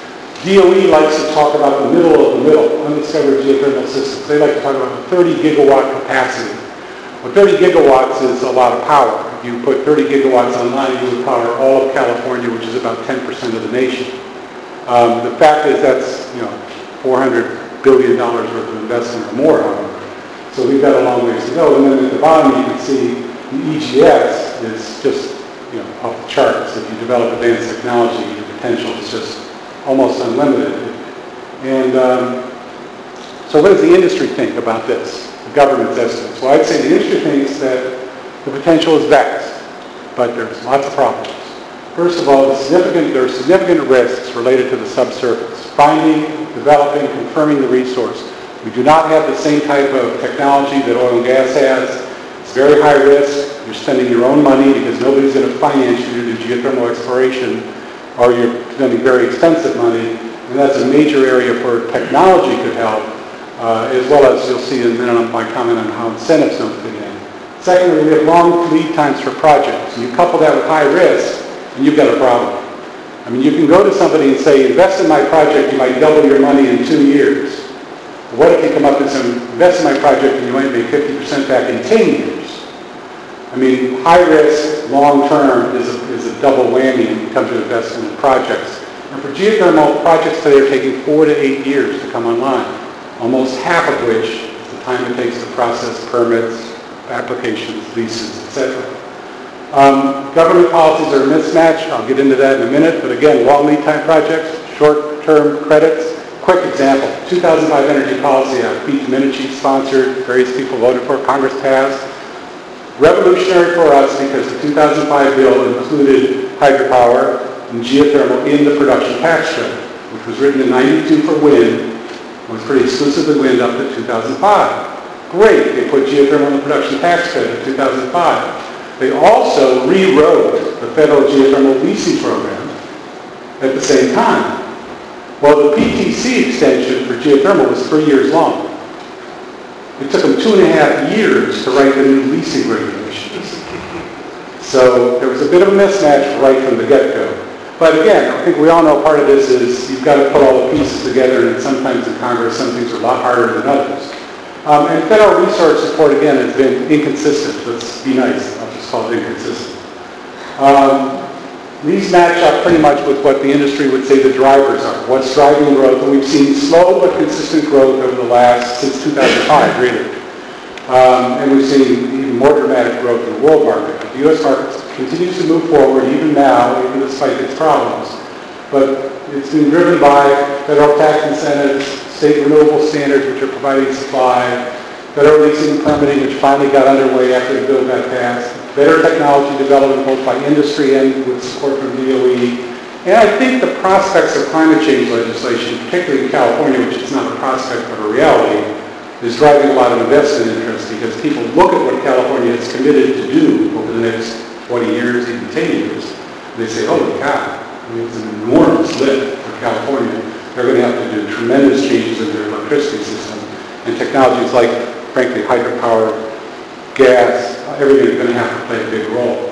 S4: DOE likes to talk about the middle of the middle, undiscovered geothermal systems. They like to talk about 30 gigawatt capacity. Well, 30 gigawatts is a lot of power. If you put 30 gigawatts online, you would power all of California, which is about 10% of the nation. The fact is that's, $400 billion worth of investment or more, however. So we've got a long ways to go. And then at the bottom, you can see the EGS is just, off the charts. If you develop advanced technology, the potential is just almost unlimited. And so what does the industry think about this? The government's estimates. Well, I'd say the industry thinks that the potential is vast, but there's lots of problems. First of all, there are significant risks related to the subsurface. Finding, developing, confirming the resource. We do not have the same type of technology that oil and gas has. It's very high risk. You're spending your own money because nobody's going to finance you to do geothermal exploration, or you're spending very expensive money. And that's a major area where technology could help, as well as you'll see in a minute my comment on how incentives don't fit in. Secondly, we have long lead times for projects. And you couple that with high risk, and you've got a problem. I mean, you can go to somebody and say, invest in my project, you might double your money in 2 years. What if you come up and say, invest in my project and you might make 50% back in 10 years? I mean, high risk, long term is a double whammy when you come to investment in projects. And for geothermal, projects today are taking 4 to 8 years to come online, almost half of which is the time it takes to process permits, applications, leases, etc. Government policies are a mismatch. I'll get into that in a minute. But again, long lead time projects, short-term credits. Quick example, 2005 Energy Policy Act, Pete Domenici sponsored, various people voted for, Congress passed. Revolutionary for us because the 2005 bill included hydropower and geothermal in the production tax credit, which was written in '92 for wind, was pretty exclusively wind up to 2005. Great, they put geothermal in the production tax credit in 2005. They also rewrote the federal geothermal leasing program at the same time. Well, the PTC extension for geothermal was 3 years long. It took them 2.5 years to write the new leasing regulations. So there was a bit of a mismatch right from the get-go. But again, I think we all know part of this is you've got to put all the pieces together, and sometimes in Congress some things are a lot harder than others. And federal resource support, again, has been inconsistent. Let's be nice. I'll just call it inconsistent. These match up pretty much with what the industry would say the drivers are. What's driving growth? And we've seen slow but consistent growth over the last, since 2005, really. And we've seen even more dramatic growth in the world market. The U.S. market continues to move forward even now, even despite its problems. But it's been driven by federal tax incentives, state renewable standards which are providing supply, federal leasing and permitting which finally got underway after the bill got passed, better technology development both by industry and with support from DOE. And I think the prospects of climate change legislation, particularly in California, which is not a prospect but a reality, is driving a lot of investment interest because people look at what California is committed to do over the next 20 years, even 10 years. And they say, holy cow, I mean, it's an enormous lift for California. They're going to have to do tremendous changes in their electricity system. And technologies like, frankly, hydropower, gas, everything is going to have to play a big role.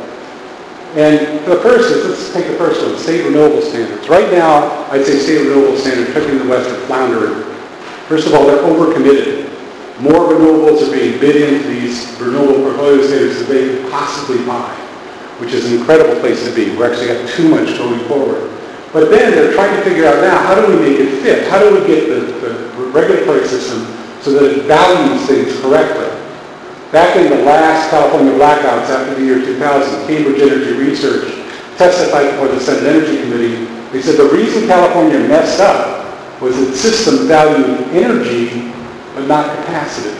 S4: And for the first, let's take the first one, state renewable standards. Right now, I'd say state renewable standards, particularly in the West, are floundering. First of all, they're overcommitted. More renewables are being bid into these renewable portfolio standards than they could possibly buy, which is an incredible place to be. We're actually got too much going forward. But then they're trying to figure out now, how do we make it fit? How do we get the regulatory system so that it values things correctly? Back in the last California blackouts after the year 2000, Cambridge Energy Research testified before the Senate Energy Committee. They said the reason California messed up was its system valued energy but not capacity.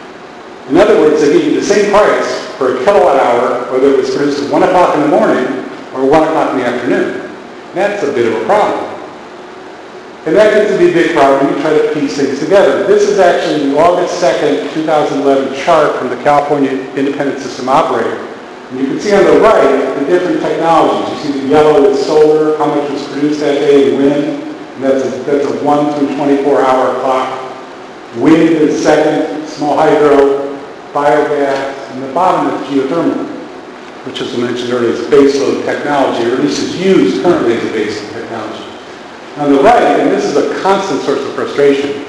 S4: In other words, they give you the same price for a kilowatt hour whether it was produced at 1 o'clock in the morning or 1 o'clock in the afternoon. That's a bit of a problem. And that gets to be a big problem when you try to piece things together. This is actually the August 2nd, 2011 chart from the California Independent System Operator. And you can see on the right the different technologies. You see the yellow is solar, how much was produced that day, and wind. And that's a 1 through 24-hour clock. Wind is second, small hydro, biogas, and the bottom is geothermal, which, as I mentioned earlier, is baseload technology, or at least is used currently as a baseload technology. On the right, and this is a constant source of frustration,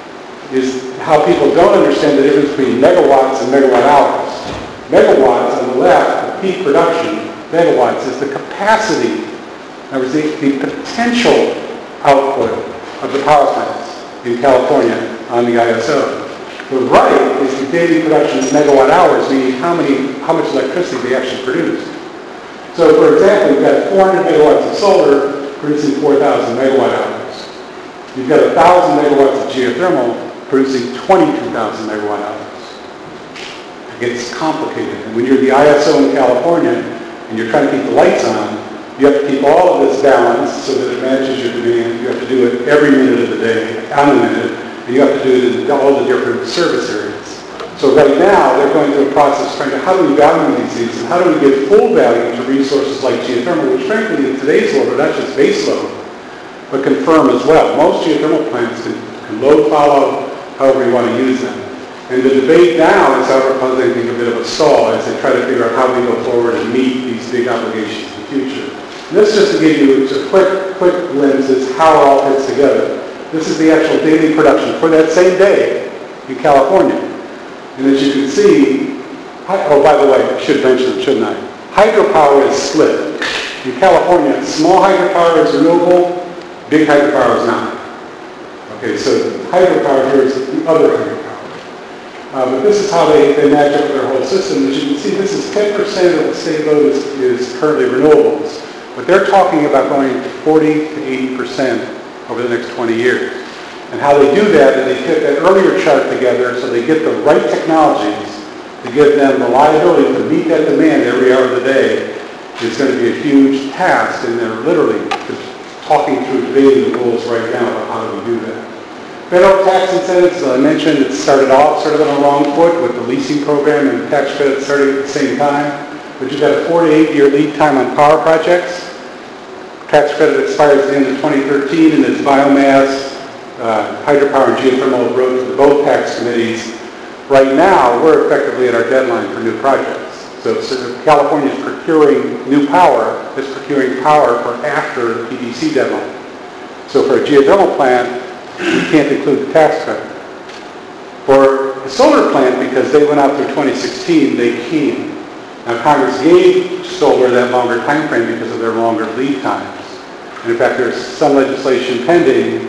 S4: is how people don't understand the difference between megawatts and megawatt hours. Megawatts on the left, the peak production, megawatts is the capacity, in other words, the potential output of the power plants in California on the ISO. The right is the daily production in megawatt hours, meaning how much electricity they actually produce. So, for example, you've got 400 megawatts of solar producing 4,000 megawatt hours. You've got 1,000 megawatts of geothermal producing 22,000 megawatt hours. It gets complicated. And when you're the ISO in California and you're trying to keep the lights on, you have to keep all of this balanced so that it matches your demand. You have to do it every minute of the day, on the minute, and you have to do it in all the different service areas. So right now, they're going through a process trying to, how do we value these things, and how do we give full value to resources like geothermal, which frankly in today's world are not just base load, but can firm as well. Most geothermal plants can load follow, however you want to use them. And the debate now is, however, causing I think a bit of a stall as they try to figure out how we go forward and meet these big obligations in the future. And this just to give you a quick glimpse as how it all fits together. This is the actual daily production for that same day in California. And as you can see, oh, by the way, I should mention, shouldn't I? Hydropower is split. In California, small hydropower is renewable, big hydropower is not. Okay, so hydropower here is the other hydropower. But this is how they match up their whole system. As you can see, this is 10% of the state load is currently renewables. But they're talking about going to 40 to 80% over the next 20 years. And how they do that is they put that earlier chart together so they get the right technologies to give them reliability to meet that demand every hour of the day. It's going to be a huge task, and they're literally just talking through debating the rules right now about how do we do that. Federal tax incentives, as I mentioned, it started off sort of on the wrong foot with the leasing program and the tax credit starting at the same time. But you've got a 4 to 8 year lead time on power projects. Tax credit expires at the end of 2013, and it's biomass, hydropower and geothermal wrote to both tax committees. Right now, we're effectively at our deadline for new projects. So California is procuring new power, it's procuring power for after the PDC deadline. So for a geothermal plant, we can't include the tax credit. For a solar plant, because they went out through 2016, they can. Now Congress gave solar that longer time frame because of their longer lead times. And in fact, there's some legislation pending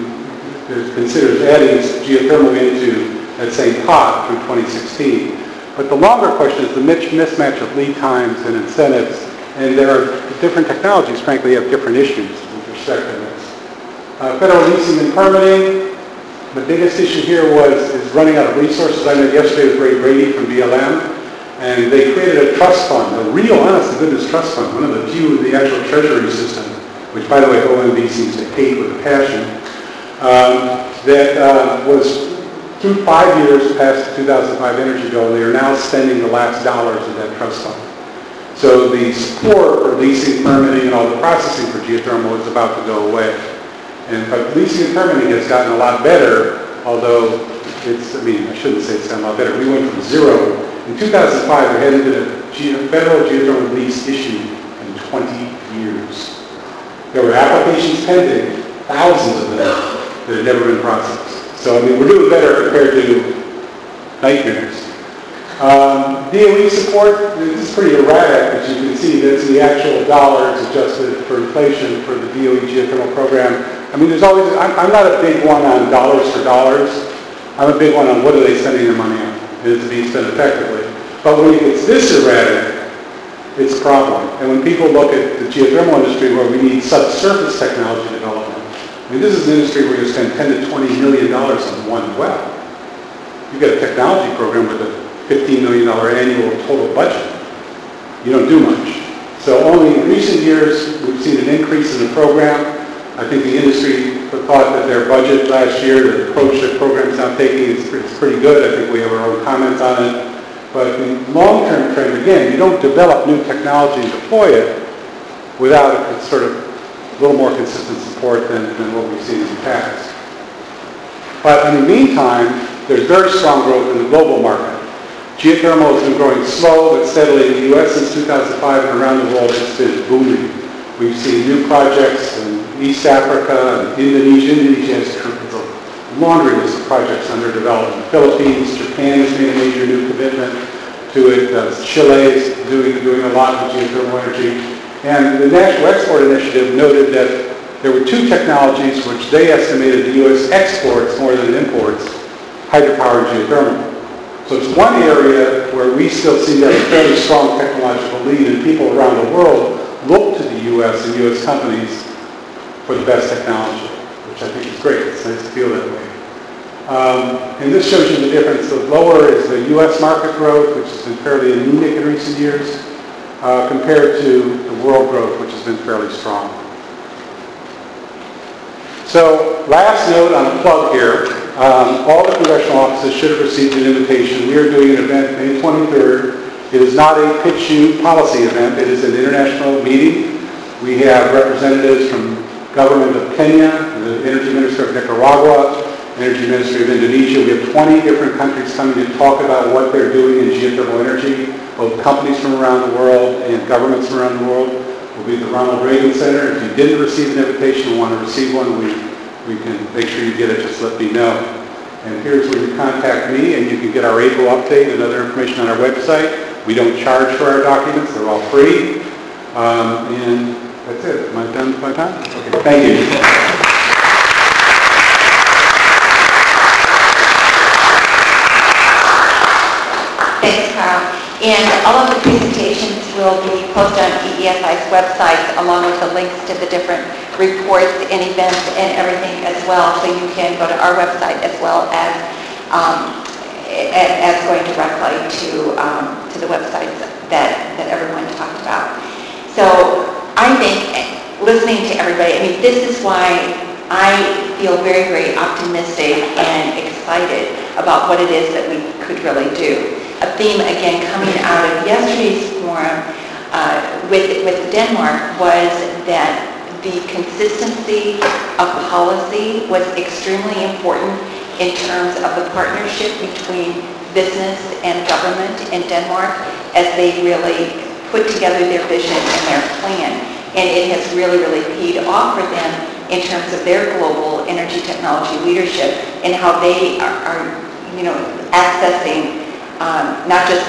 S4: that considers adding geothermal into that same pot through 2016. But the longer question is the mismatch of lead times and incentives, and there are different technologies, frankly, have different issues with respect to this. Federal leasing and permitting, the biggest issue here is running out of resources. I met yesterday with Ray Brady from BLM, and they created a trust fund, a real honest-to-goodness trust fund, one of the few in the actual treasury system, which, by the way, OMB seems to hate with a passion, that was through 5 years past the 2005 energy bill, and they are now spending the last dollars of that trust fund. So the support for leasing, permitting, and all the processing for geothermal is about to go away. But leasing and permitting has gotten a lot better, although I shouldn't say it's gotten a lot better. We went from zero. In 2005, there hadn't been a federal geothermal lease issued in 20 years. There were applications pending, thousands of them, that had never been processed. So, we're doing better compared to nightmares. DOE support, this is pretty erratic, as you can see. That's the actual dollars adjusted for inflation for the DOE geothermal program. There's always, I'm not a big one on dollars for dollars. I'm a big one on what are they spending their money on, and it's being spent effectively. But when it's this erratic, it's a problem. And when people look at the geothermal industry where we need subsurface technology development, this is an industry where you spend $10 to $20 million on one well. You've got a technology program with a $15 million annual total budget. You don't do much. So only in recent years, we've seen an increase in the program. I think the industry thought that their budget last year, the approach that the program's now taking is pretty good. I think we have our own comments on it. But the long-term trend, again, you don't develop new technology and deploy it without a sort of a little more consistent support than what we've seen in the past. But in the meantime, there's very strong growth in the global market. Geothermal has been growing slow but steadily in the U.S. since 2005, and around the world it's been booming. We've seen new projects in East Africa and Indonesia. Indonesia has a laundry list of projects under development. Philippines, Japan has made a major new commitment to it. Chile is doing a lot with geothermal energy. And the National Export Initiative noted that there were two technologies which they estimated the U.S. exports more than imports, hydropower and geothermal. So it's one area where we still see that a fairly strong technological lead, and people around the world look to the U.S. and U.S. companies for the best technology, which I think is great. It's nice to feel that way. And this shows you the difference. The lower is the U.S. market growth, which has been fairly anemic in recent years, compared to the world growth, which has been fairly strong. So, last note on a plug here. All the congressional offices should have received an invitation. We are doing an event May 23rd. It is not a pitch you policy event. It is an international meeting. We have representatives from government of Kenya, the Energy Minister of Nicaragua, Energy Ministry of Indonesia. We have 20 different countries coming to talk about what they're doing in geothermal energy, both companies from around the world and governments from around the world. We'll be at the Ronald Reagan Center. If you didn't receive an invitation and want to receive one, we can make sure you get it. Just let me know. And here's where you contact me, and you can get our April update and other information on our website. We don't charge for our documents. They're all free. And that's it. Am I done with my time? Okay, thank you.
S1: Thanks, Carl. And all of the presentations will be posted on EESI's website, along with the links to the different reports and events and everything as well. So you can go to our website as well as going directly to the websites that everyone talked about. So I think, listening to everybody, this is why I feel very, very optimistic and excited about what it is that we could really do. A theme, again, coming out of yesterday's forum with Denmark was that the consistency of policy was extremely important in terms of the partnership between business and government in Denmark as they really put together their vision and their plan. And it has really, really paid off for them in terms of their global energy technology leadership and how they are accessing not just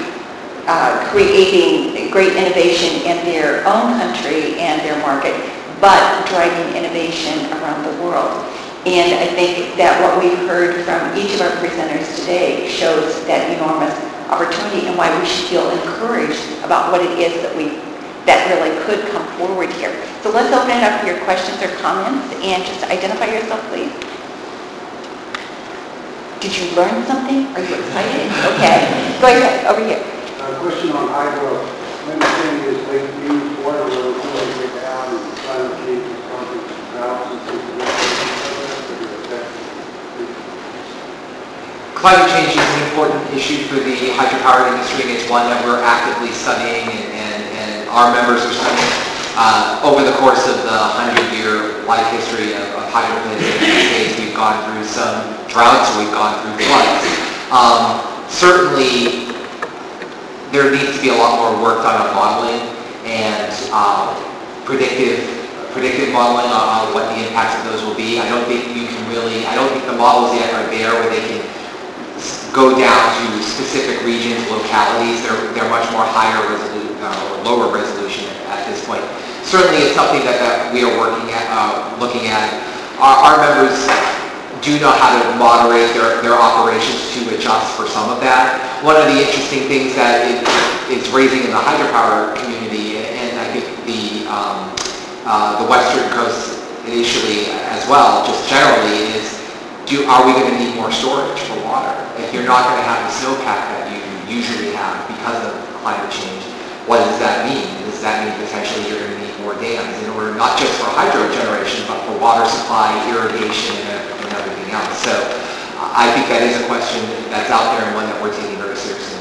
S1: creating great innovation in their own country and their market, but driving innovation around the world. And I think that what we've heard from each of our presenters today shows that enormous opportunity and why we should feel encouraged about what it is that really could come forward here. So let's open it up for your questions or comments, and just identify yourself, please. Did you learn something? Are you excited? Okay. Go ahead, over here.
S5: Question on hydro. My understanding is they use water loads to get down and climate change is causing droughts and things like that.
S3: Climate change is an important issue for the hydropower industry, and it's one that we're actively studying and our members are studying. Over the course of the 100-year life history of hydro plants in the United States, we've gone through some droughts, we've gone through floods. Certainly, there needs to be a lot more work done on modeling and predictive modeling on what the impacts of those will be. I don't think the models yet are there where they can go down to specific regions, localities. They're much more higher resolution or lower resolution at this point. Certainly, it's something that we are working at, looking at. Our members do know how to moderate their operations to adjust for some of that. One of the interesting things that is raising in the hydropower community, and I think the Western coast initially as well, just generally, is are we going to need more storage for water? If you're not going to have the snowpack that you usually have because of climate change, what does that mean? Does that mean potentially you're going to need more dams in order not just for hydro generation, but for water supply, irrigation, and everything else? So I think that is a question that's out there and one that we're taking very seriously.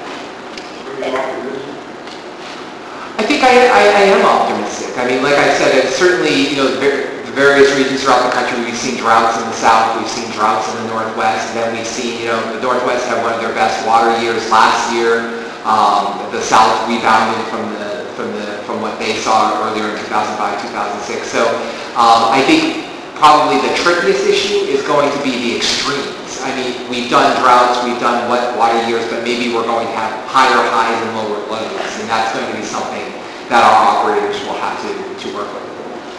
S3: I think I am optimistic. I mean, like I said, it's certainly, the various regions throughout the country, we've seen droughts in the south, we've seen droughts in the northwest, and then we've seen, the northwest had one of their best water years last year. The south rebounded from what they saw earlier in 2005, 2006. So I think probably the trickiest issue is going to be the extremes. I mean, we've done droughts, we've done wet water years, but maybe we're going to have higher highs and lower lows, and that's going to be something that our operators will have to work with.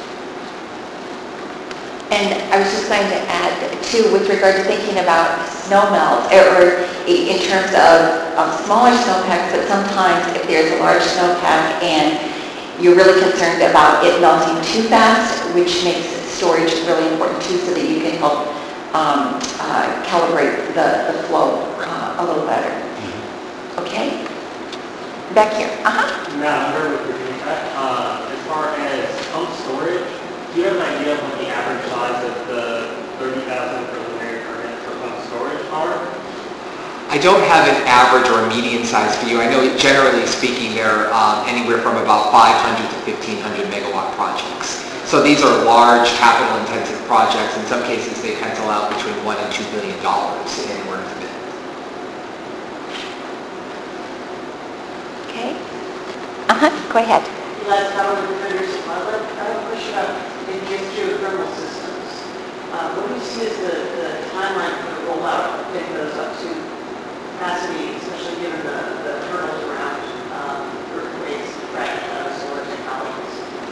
S1: And I was just going to add, too, with regard to thinking about snow melt, or in terms of smaller snowpacks, but sometimes if there's a large snowpack and you're really concerned about it melting too fast, which makes storage really important, too, so that you can help calibrate the flow a little better. Okay? Back here.
S6: Now, as far as pump storage, do you have an idea of what the average size of the 30,000 preliminary permits for pump storage are?
S3: I don't have an average or a median size for you. I know generally speaking they're anywhere from about 500 to 1,500 megawatt projects. So these are large capital intensive projects. In some cases they pencil out between $1 and $2 billion in order to build.
S1: Okay. Go ahead.
S7: Last time we I have a question about geothermal systems. What do you see as the timeline for the rollout of getting those up to capacity, especially given the hurdles around earthquakes, solar technologies?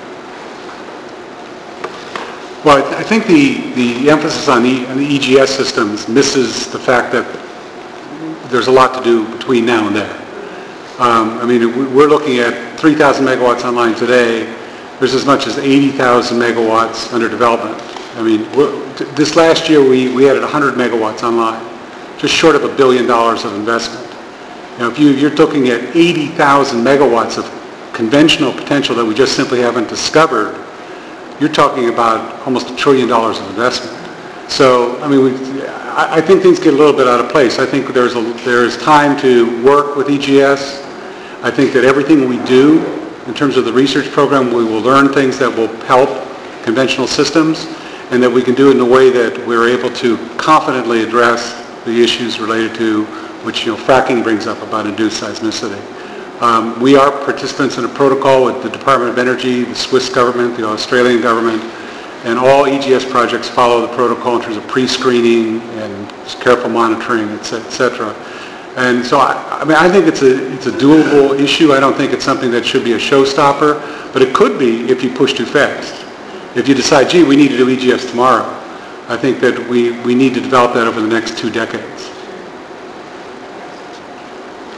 S4: Well, I think the emphasis on the EGS systems misses the fact that there's a lot to do between now and then. I mean, we're looking at 3,000 megawatts online today. There's as much as 80,000 megawatts under development. I mean, this last year we added 100 megawatts online, just short of $1 billion of investment. If you're looking at 80,000 megawatts of conventional potential that we just simply haven't discovered, you're talking about almost $1 trillion of investment. So, I mean, I think things get a little bit out of place. I think there's time to work with EGS. I think that everything we do in terms of the research program, we will learn things that will help conventional systems, and that we can do it in a way that we're able to confidently address the issues related to which fracking brings up about induced seismicity. We are participants in a protocol with the Department of Energy, the Swiss government, the Australian government, and all EGS projects follow the protocol in terms of pre-screening and careful monitoring, et cetera. And so, I think it's a doable issue. I don't think it's something that should be a showstopper, but it could be if you push too fast. If you decide, gee, we need to do EGS tomorrow, I think that we need to develop that over the next 2 decades.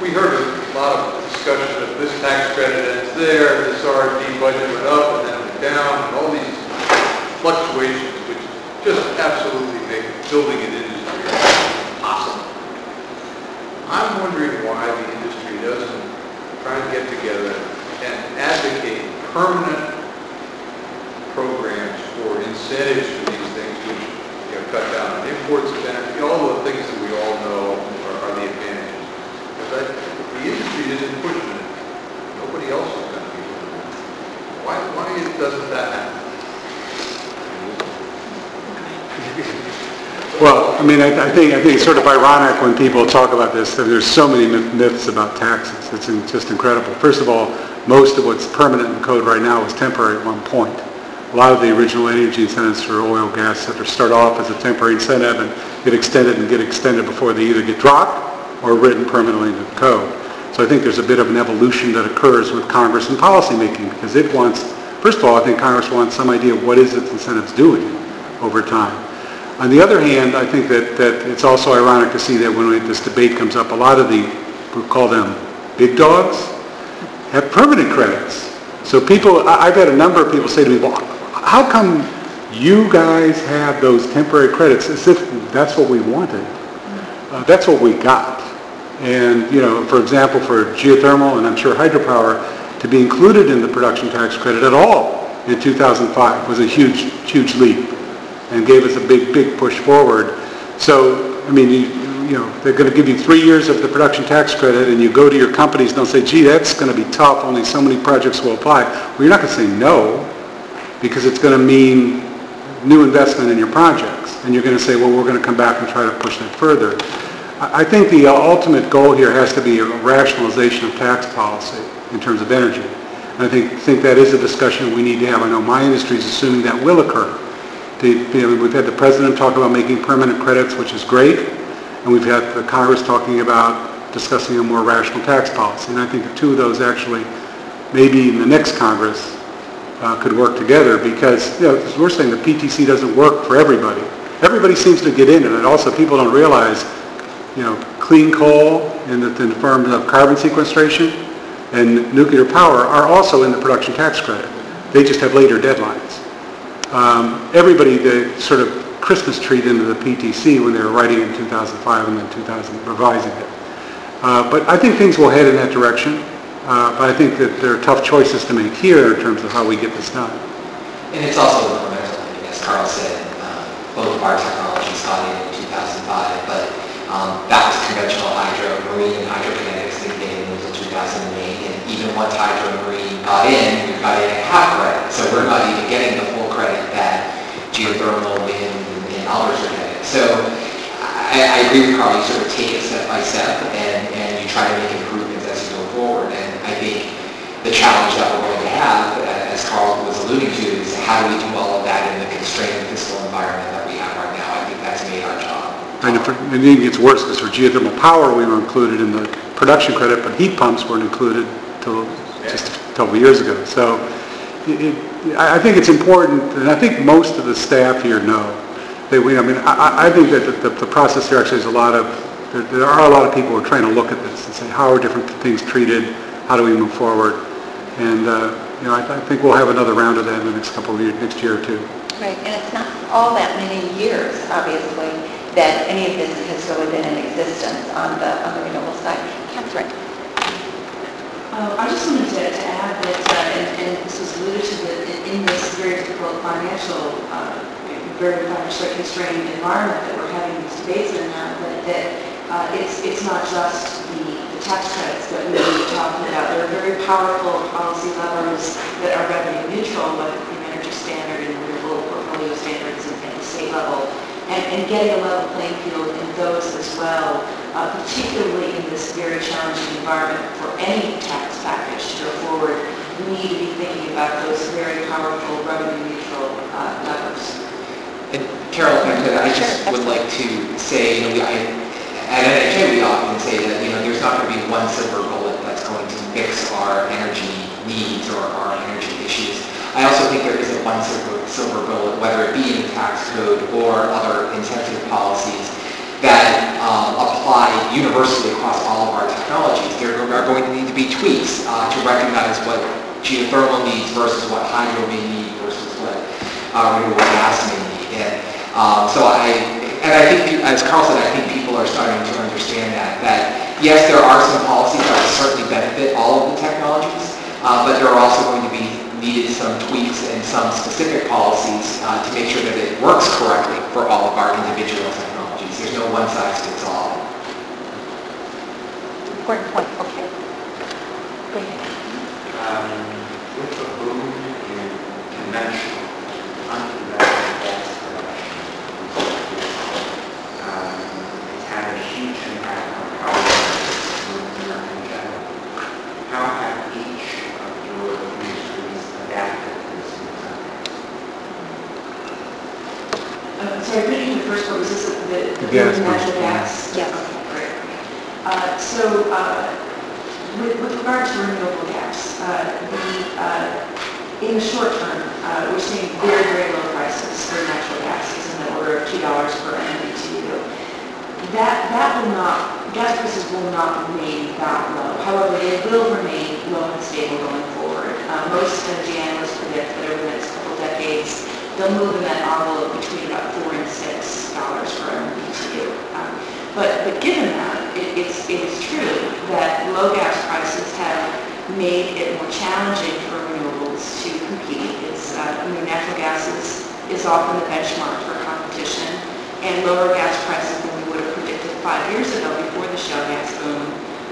S8: we heard a lot of discussion of this tax credit ends there, this R&D budget went up and then went down, and all these fluctuations, which just absolutely make building an industry impossible. I'm wondering why the industry doesn't try to get together and advocate permanent programs for incentives for these things, which cut down on imports of energy, all the things that we all know are the advantages. But the industry isn't pushing it. Nobody else is going to be doing it. Why doesn't that happen?
S4: Well, I mean, I think it's sort of ironic when people talk about this, that there's so many myths about taxes. It's just incredible. First of all, most of what's permanent in the code right now was temporary at one point. A lot of the original energy incentives for oil, gas, that start off as a temporary incentive and get extended before they either get dropped or written permanently into the code. So I think there's a bit of an evolution that occurs with Congress and policymaking, because it wants, first of all, I think Congress wants some idea of what is its incentives doing over time. On the other hand, I think that it's also ironic to see that when this debate comes up, a lot of the, we call them big dogs, have permanent credits. So people, I've had a number of people say to me, well, how come you guys have those temporary credits as if that's what we wanted? That's what we got. And, you know, for example, for geothermal and I'm sure hydropower, to be included in the production tax credit at all in 2005 was a huge, huge leap and gave us a big push forward. So, I mean, you know, they're going to give you 3 years of the production tax credit and you go to your companies and they'll say, gee, that's going to be tough, only so many projects will apply. Well, you're not going to say no, because it's going to mean new investment in your projects. And you're going to say, well, we're going to come back and try to push that further. I think the ultimate goal here has to be a rationalization of tax policy in terms of energy. And I think that is a discussion we need to have. I know my industry is assuming that will occur. We've had the president talk about making permanent credits, which is great. And we've had the Congress talking about discussing a more rational tax policy. And I think the two of those actually, maybe in the next Congress, could work together, because, you know, as we're saying, the PTC doesn't work for everybody. Everybody seems to get in it, and also people don't realize, you know, clean coal in the form of carbon sequestration and nuclear power are also in the production tax credit. They just have later deadlines. Everybody, the sort of Christmas treat into the PTC when they were writing in 2005 and then 2000, revising it. But I think things will head in that direction. But I think that there are tough choices to make here in terms of how we get this done.
S3: And it's also incremental. As Carl said, both of our technologies got in 2005, but that was conventional hydro, marine, and hydrokinetics that came in until 2008. And even once hydro and marine got in, we got in at half credit. So we're not even getting the full credit that geothermal, wind, and others are getting. So I agree with Carl. You sort of take it step by step, and you try to make improvements as you go forward. And I think the challenge that we're going to have, as Carl was alluding to, is how do we do all of that in the constrained fiscal environment that we have right now. I think that's made our job.
S4: And it even gets worse, because for geothermal power we were included in the production credit, but heat pumps weren't included until just a couple of years ago. So I think it's important, and I think most of the staff here know. I think that the process here actually is there are a lot of people who are trying to look at this and say, how are different things treated? How do we move forward? And you know, I think we'll have another round of that in the next next year or two.
S1: Right, and it's not all that many years, obviously, that any of this has really been in existence on the renewable side. Catherine.
S9: I just wanted to add that, and this was alluded to, that in this very difficult very financially constrained environment that we're having these debates in now, that it's not just the tax credits that we were talking about. There are very powerful policy levers that are revenue neutral, like the energy standard and renewable portfolio standards at the state level, and getting a level playing field in those as well, particularly in this very challenging environment for any tax package to go forward. We need to be thinking about those very powerful revenue neutral levers.
S3: And Carol, if I could, I just would like to say, you know, at NHA we often say that, you know, there's not going to be one silver bullet that's going to fix our energy needs or our energy issues. I also think there isn't one silver bullet, whether it be in the tax code or other incentive policies, that apply universally across all of our technologies. There are going to need to be tweaks to recognize what geothermal needs versus what hydro may need versus what renewable gas may need. And I think, as Carl said, I think people are starting to understand that yes, there are some policies that will certainly benefit all of the technologies, but there are also going to be needed some tweaks and some specific policies to make sure that it works correctly for all of our individual technologies. There's no one size fits all.
S2: Important point, okay. Go ahead.
S10: With the boom in conventional, unconventional gas production, it's had a huge impact on power prices in America in general. How have each of your industries adapted to this new time?
S9: Sorry, I couldn't hear the first part. Was this the
S4: gas
S9: natural
S4: one.
S9: gas?
S2: Yes.
S9: Okay, great. With regard to renewable gas, in the short term, we're seeing very, very low prices for natural gases in the order of $2 per MMBTU. That will not, gas prices will not remain that low. However, they will remain low and stable going forward. Most energy analysts predict that over the next couple decades, they'll move in that envelope between about $4 and $6 per MMBTU. But given that, it is true that low gas prices have made it more challenging for renewables to compete. Natural gas is often the benchmark for competition, and lower gas prices than we would have predicted 5 years ago before the shale gas boom.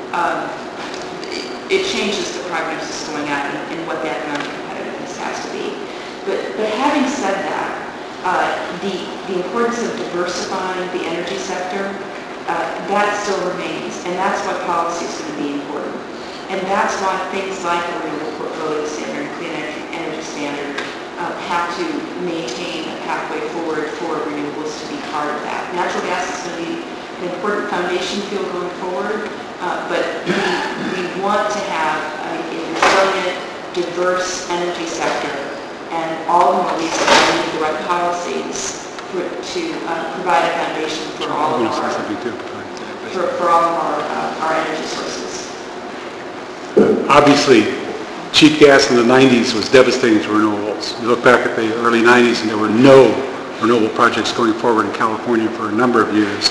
S9: It changes the prognosis going out and what the economic competitiveness has to be. But having said that, the importance of diversifying the energy sector, that still remains, and that's why policy is going to be important. And that's why things like the Renewable Portfolio Standard and Clean Energy Standard have to maintain a pathway forward for renewables to be part of that. Natural gas is going to be an important foundation fuel going forward, but we want to have a resilient, diverse energy sector, and all the more reason we need the right policies to provide a foundation for all of our energy sources.
S4: Obviously, cheap gas in the 90s was devastating to renewables. You look back at the early 90s and there were no renewable projects going forward in California for a number of years.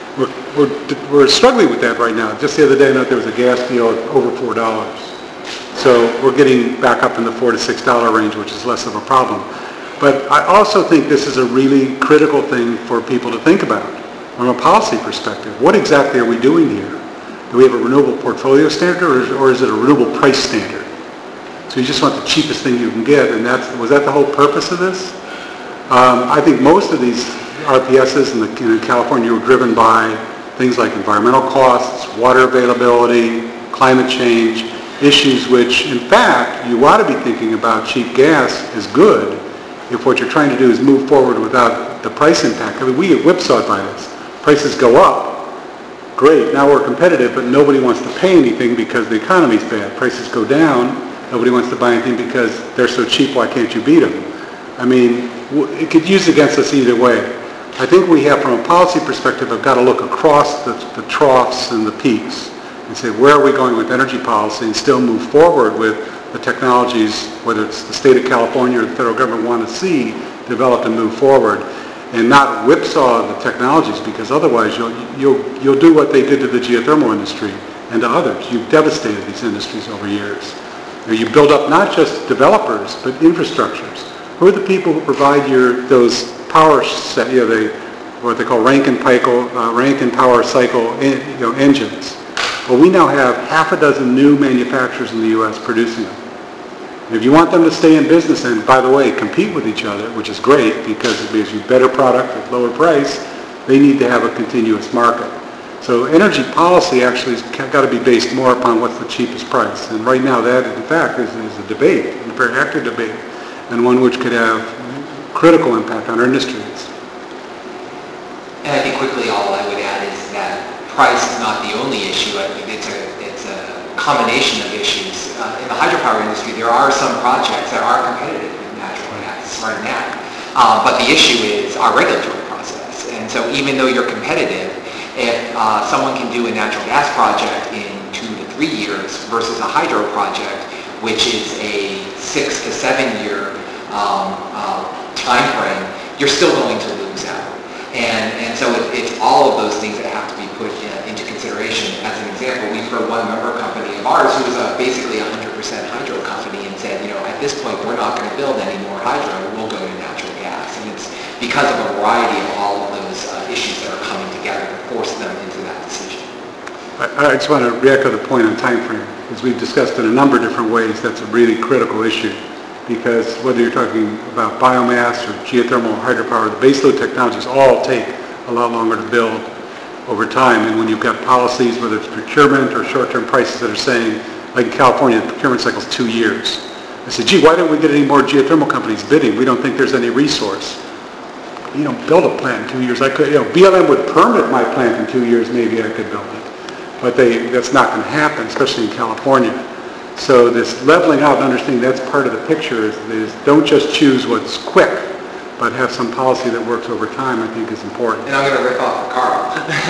S4: We're struggling with that right now. Just the other day, I know there was a gas deal of over $4. So we're getting back up in the $4 to $6 range, which is less of a problem. But I also think this is a really critical thing for people to think about from a policy perspective. What exactly are we doing here? Do we have a renewable portfolio standard, or is it a renewable price standard? So you just want the cheapest thing you can get, and was that the whole purpose of this? I think most of these RPSs in California were driven by things like environmental costs, water availability, climate change, issues which, in fact, you ought to be thinking about cheap gas is good if what you're trying to do is move forward without the price impact. I mean, we get whipsawed by this. Prices go up. Great, now we're competitive, but nobody wants to pay anything because the economy's bad. Prices go down, nobody wants to buy anything because they're so cheap, why can't you beat them? I mean, it could use against us either way. I think we have, from a policy perspective, have got to look across the troughs and the peaks and say, where are we going with energy policy, and still move forward with the technologies, whether it's the state of California or the federal government want to see developed and move forward, and not whipsaw the technologies, because otherwise you'll do what they did to the geothermal industry and to others. You've devastated these industries over years. You build up not just developers, but infrastructures. Who are the people who provide those power set, what they call Rankine power cycle engines? Well, we now have half a dozen new manufacturers in the U.S. producing them. If you want them to stay in business and, by the way, compete with each other, which is great because it gives you better product at lower price, they need to have a continuous market. So energy policy actually has got to be based more upon what's the cheapest price. And right now that, in fact, is a debate, a very active debate, and one which could have critical impact on our industries.
S3: And I think quickly all I would add is that price is not the only issue. I think it's a combination of issues. In the hydropower industry, there are some projects that are competitive with natural gas right now. But the issue is our regulatory process. And so even though you're competitive, If someone can do a natural gas project in 2 to 3 years versus a hydro project, which is a 6 to 7 year time frame, you're still going to lose out. And so it's all of those things that have to be put into consideration. As an example, we've heard one member company of ours who was basically 100% hydro company and said, at this point, we're not going to build any more hydro, we'll go to natural gas. And it's because of a variety of all of those issues that are coming together to force them into that decision.
S4: I just want to re-echo the point on time frame, as we've discussed in a number of different ways. That's a really critical issue, because whether you're talking about biomass or geothermal or hydropower, the baseload technologies all take a lot longer to build over time. And when you've got policies, whether it's procurement or short-term prices that are saying, like in California, the procurement cycle is 2 years. I said, gee, why don't we get any more geothermal companies bidding? We don't think there's any resource. Build a plant in 2 years. I could, BLM would permit my plant in 2 years, maybe I could build it. But that's not going to happen, especially in California. So this leveling out and understanding that's part of the picture is don't just choose what's quick, but have some policy that works over time, I think is important.
S3: And I'm going to rip off of Carl.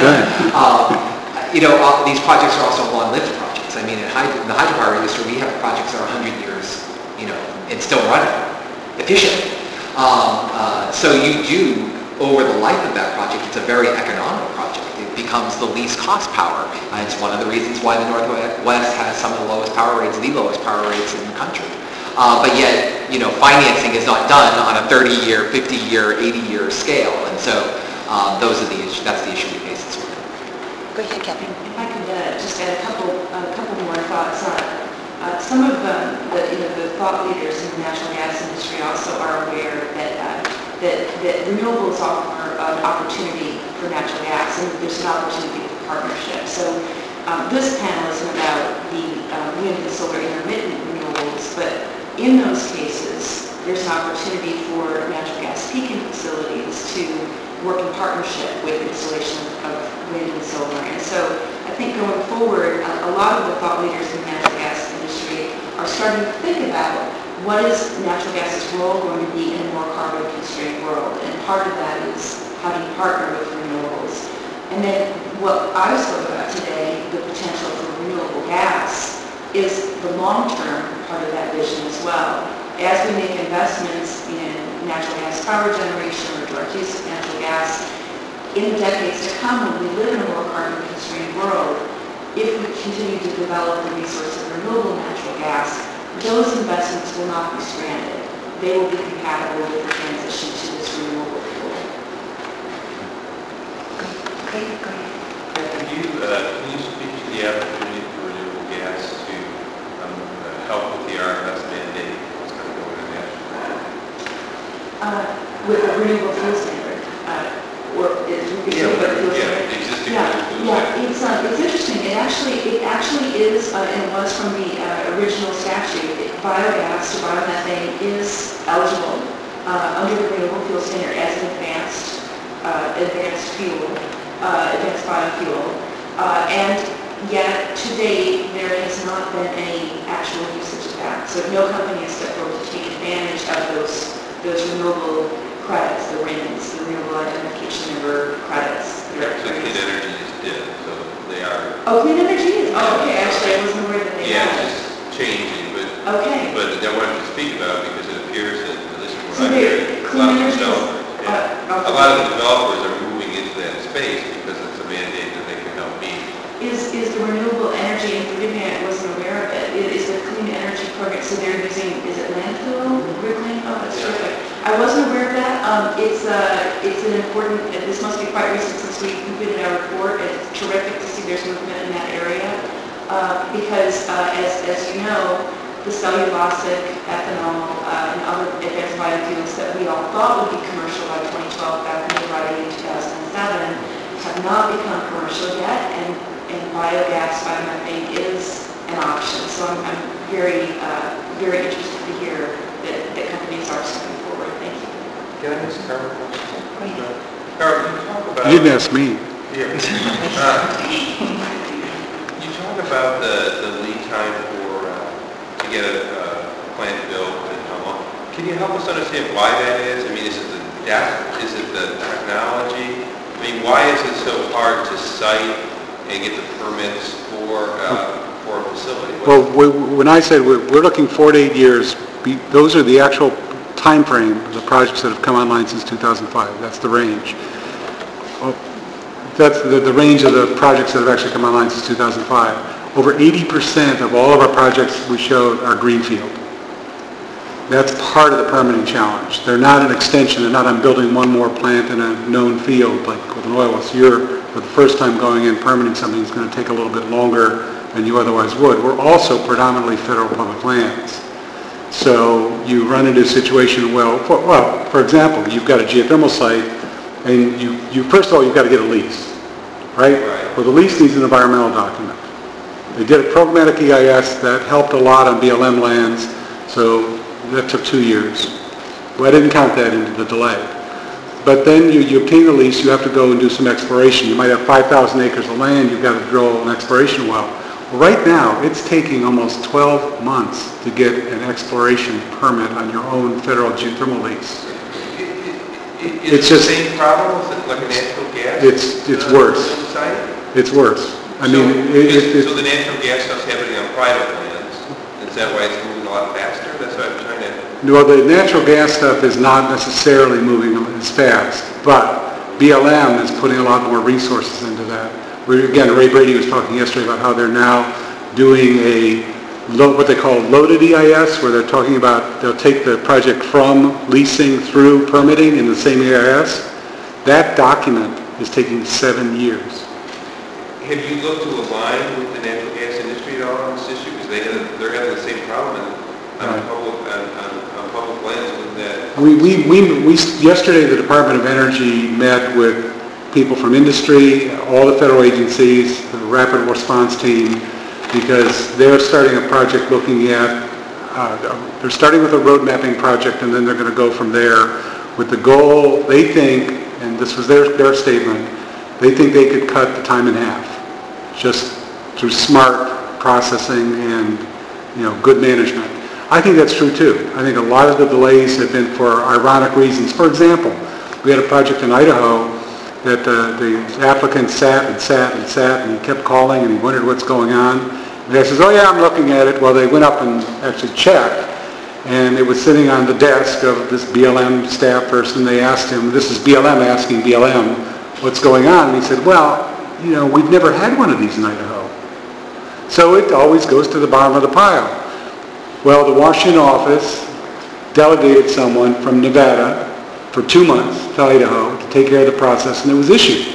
S3: These projects are also long-lived projects. I mean, in the hydropower industry, we have projects that are 100 years, and still running efficiently. So you do, over the life of that project, it's a very economic project. It becomes the least cost power. It's one of the reasons why the Northwest has some of the lowest power rates, the lowest power rates in the country. But yet, financing is not done on a 30-year, 50-year, 80-year scale. And so that's the issue we face this week.
S1: Go ahead, Catherine.
S9: If I could just add a couple more thoughts. Some of the thought leaders in the natural gas industry also are aware that renewables offer an opportunity for natural gas, and there's an opportunity for partnership. So this panel isn't about the wind and solar intermittent renewables, but in those cases, there's an opportunity for natural gas peaking facilities to work in partnership with installation of wind and solar. And so I think going forward, a lot of the thought leaders in the natural gas industry are starting to think about what is natural gas's role going to be in a more carbon-constrained world. And part of that is how do you partner with renewables. And then what I spoke about today, the potential for renewable gas, is the long-term part of that vision as well. As we make investments in natural gas power generation or direct use of natural gas, in the decades to come, when we live in a more carbon-constrained world, if we continue to develop the resource of renewable natural gas, those investments will not be stranded. They will be compatible with the transition to this renewable fuel.
S1: Great, great.
S11: Can you speak to the opportunity for renewable gas to help with the RFS mandate? What's going to go into that?
S9: With the renewable fuel standard,
S11: existing
S9: it's interesting. It actually is, and it was from the original statute. Biogas to biomethane is eligible under the renewable fuel standard as an advanced fuel, advanced biofuel, and yet to date there has not been any actual usage of that. So no company has stepped forward to take advantage of those renewable credits, the RINs, the renewable identification number credits.
S11: So clean energy is dead, so they are.
S9: Oh, clean energy is. Oh, okay. Actually, I wasn't aware that they
S11: Yeah,
S9: had.
S11: it's just changing, but
S9: Okay.
S11: but I wanted to speak about it because it appears that at least from
S9: So
S11: what I'm hearing, a
S9: clean
S11: lot of
S9: energy is-
S11: developers, a lot of the developers are moving into that space because it's a mandate that they can help meet.
S9: Is the renewable energy, and forgive me, I wasn't aware of it, is the clean energy program, so they're using, is it landfill, reclaim? Oh, that's terrific. I wasn't aware of that. It's an important, this must be quite recent since we completed our report. It's terrific to see there's movement in that area because as you know, the cellulosic, ethanol, and other advanced biofuels that we all thought would be commercial by 2012 back in the writing in 2007 have not become commercial yet, and biogas, biomethane is an option. So I'm very, very interested to hear that companies are stepping forward. Thank you.
S11: Can I ask Carl a question?
S8: Carl, you talk about...
S4: You didn't ask me.
S11: Yeah. You talk about the lead time to get a plant built and how long. Can you help us understand why that is? I mean, is it the technology? I mean, why is it so hard to site and get the permits for a facility?
S4: Well, when I said we're looking 4 to 8 years, those are the actual time frame of the projects that have come online since 2005. That's the range. That's the range of the projects that have actually come online since 2005. Over 80% of all of our projects we showed are greenfield. That's part of the permitting challenge. They're not an extension. They're not I'm building one more plant in a known field like with an oil well. So you're, for the first time going in permitting something, it's going to take a little bit longer than you otherwise would. We're also predominantly federal public lands. So you run into a situation, well, for example, you've got a geothermal site, and you first of all, you've got to get a lease, right? Well, the lease needs an environmental document. They did a programmatic EIS that helped a lot on BLM lands, so that took 2 years. Well, I didn't count that into the delay. But then you obtain the lease, you have to go and do some exploration. You might have 5,000 acres of land, you've got to drill an exploration well. Right now, it's taking almost 12 months to get an exploration permit on your own federal geothermal lease.
S11: It's just the same problem with like a natural gas?
S4: It's worse. It's worse. I mean,
S11: so the natural gas stuff's happening on private lands. Is that why it's moving a lot faster? That's what I'm trying to...
S4: Well, the natural gas stuff is not necessarily moving as fast, but BLM is putting a lot more resources into that. Again, Ray Brady was talking yesterday about how they're now doing what they call loaded EIS, where they're talking about they'll take the project from leasing through permitting in the same EIS. That document is taking 7 years.
S11: Have you looked to align with the natural gas industry at all on this issue? Because they're having the same problem on public lands with that.
S4: We yesterday the Department of Energy met with people from industry, all the federal agencies, the rapid response team, because they're starting a project looking at, they're starting with a road mapping project, and then they're going to go from there with the goal, they think, and this was their statement, they think they could cut the time in half, just through smart processing and good management. I think that's true too. I think a lot of the delays have been for ironic reasons. For example, we had a project in Idaho that the applicant sat, and he kept calling, and he wondered what's going on. And the guy says, oh yeah, I'm looking at it. Well, they went up and actually checked, and it was sitting on the desk of this BLM staff person. They asked him, this is BLM asking BLM, what's going on? And he said, well, we've never had one of these in Idaho. So it always goes to the bottom of the pile. Well, the Washington office delegated someone from Nevada for 2 months to Idaho to take care of the process, and it was issued.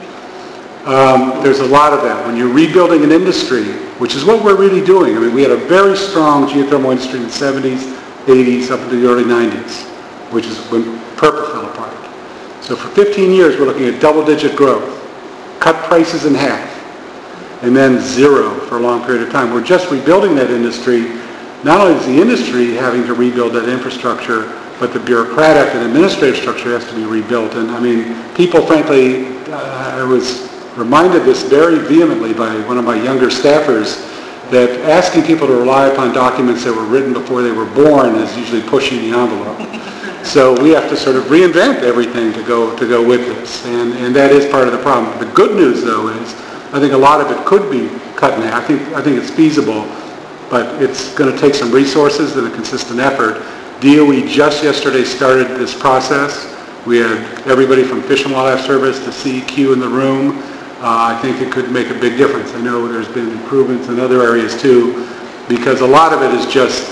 S4: There's a lot of that. When you're rebuilding an industry, which is what we're really doing. I mean, we had a very strong geothermal industry in the 70s, 80s, up into the early 90s, which is when PURPA fell apart. So for 15 years, we're looking at double-digit growth, cut prices in half, and then zero for a long period of time. We're just rebuilding that industry. Not only is the industry having to rebuild that infrastructure, but the bureaucratic and administrative structure has to be rebuilt. And I mean, people, frankly, I was reminded this very vehemently by one of my younger staffers, that asking people to rely upon documents that were written before they were born is usually pushing the envelope. So we have to sort of reinvent everything to go with this, and that is part of the problem. The good news, though, is I think a lot of it could be cut in half. I think it's feasible, but it's going to take some resources and a consistent effort. DOE just yesterday started this process. We had everybody from Fish and Wildlife Service to CEQ in the room. I think it could make a big difference. I know there's been improvements in other areas too, because a lot of it is just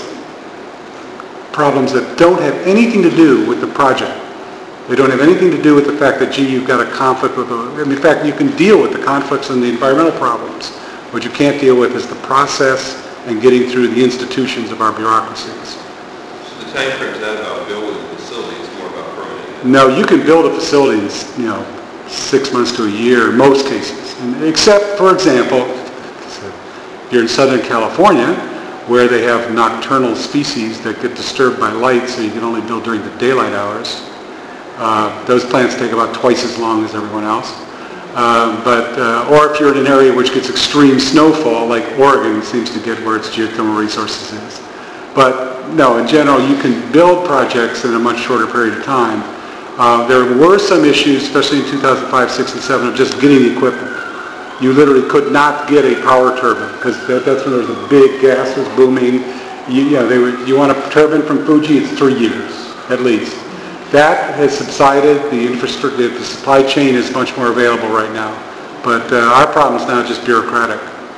S4: problems that don't have anything to do with the project. They don't have anything to do with the fact that, gee, you've got a conflict with in fact, you can deal with the conflicts and the environmental problems. What you can't deal with is the process and getting through the institutions of our bureaucracies.
S11: So the time frame is not about building a facility, it's more about permitting.
S4: No, you can build a facility in, 6 months to a year in most cases. Except, for example, you're in Southern California, where they have nocturnal species that get disturbed by light, so you can only build during the daylight hours. Those plants take about twice as long as everyone else. Or if you're in an area which gets extreme snowfall, like Oregon seems to get where its geothermal resources is. But no, in general, you can build projects in a much shorter period of time. There were some issues, especially in 2005, 6, and 7, of just getting the equipment. You literally could not get a power turbine because that's when there was a big gas was booming. You want a turbine from Fuji, it's 3 years at least. That has subsided. The infrastructure, the supply chain is much more available right now. But our problem is now just bureaucratic.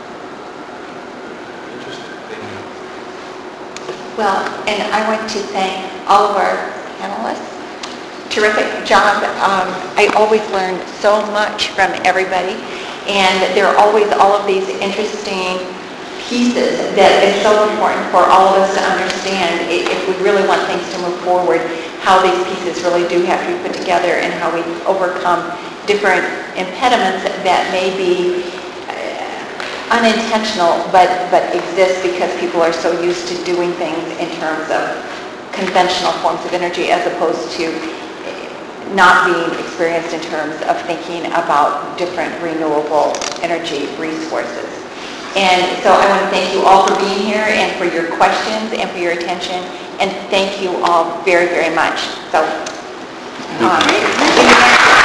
S1: Well, and I want to thank all of our panelists. Terrific job. I always learn so much from everybody, and there are always all of these interesting pieces that is so important for all of us to understand if we really want things to move forward, how these pieces really do have to be put together and how we overcome different impediments that may be unintentional but exist because people are so used to doing things in terms of conventional forms of energy as opposed to not being experienced in terms of thinking about different renewable energy resources. And so I want to thank you all for being here and for your questions and for your attention, and thank you all very, very much. So,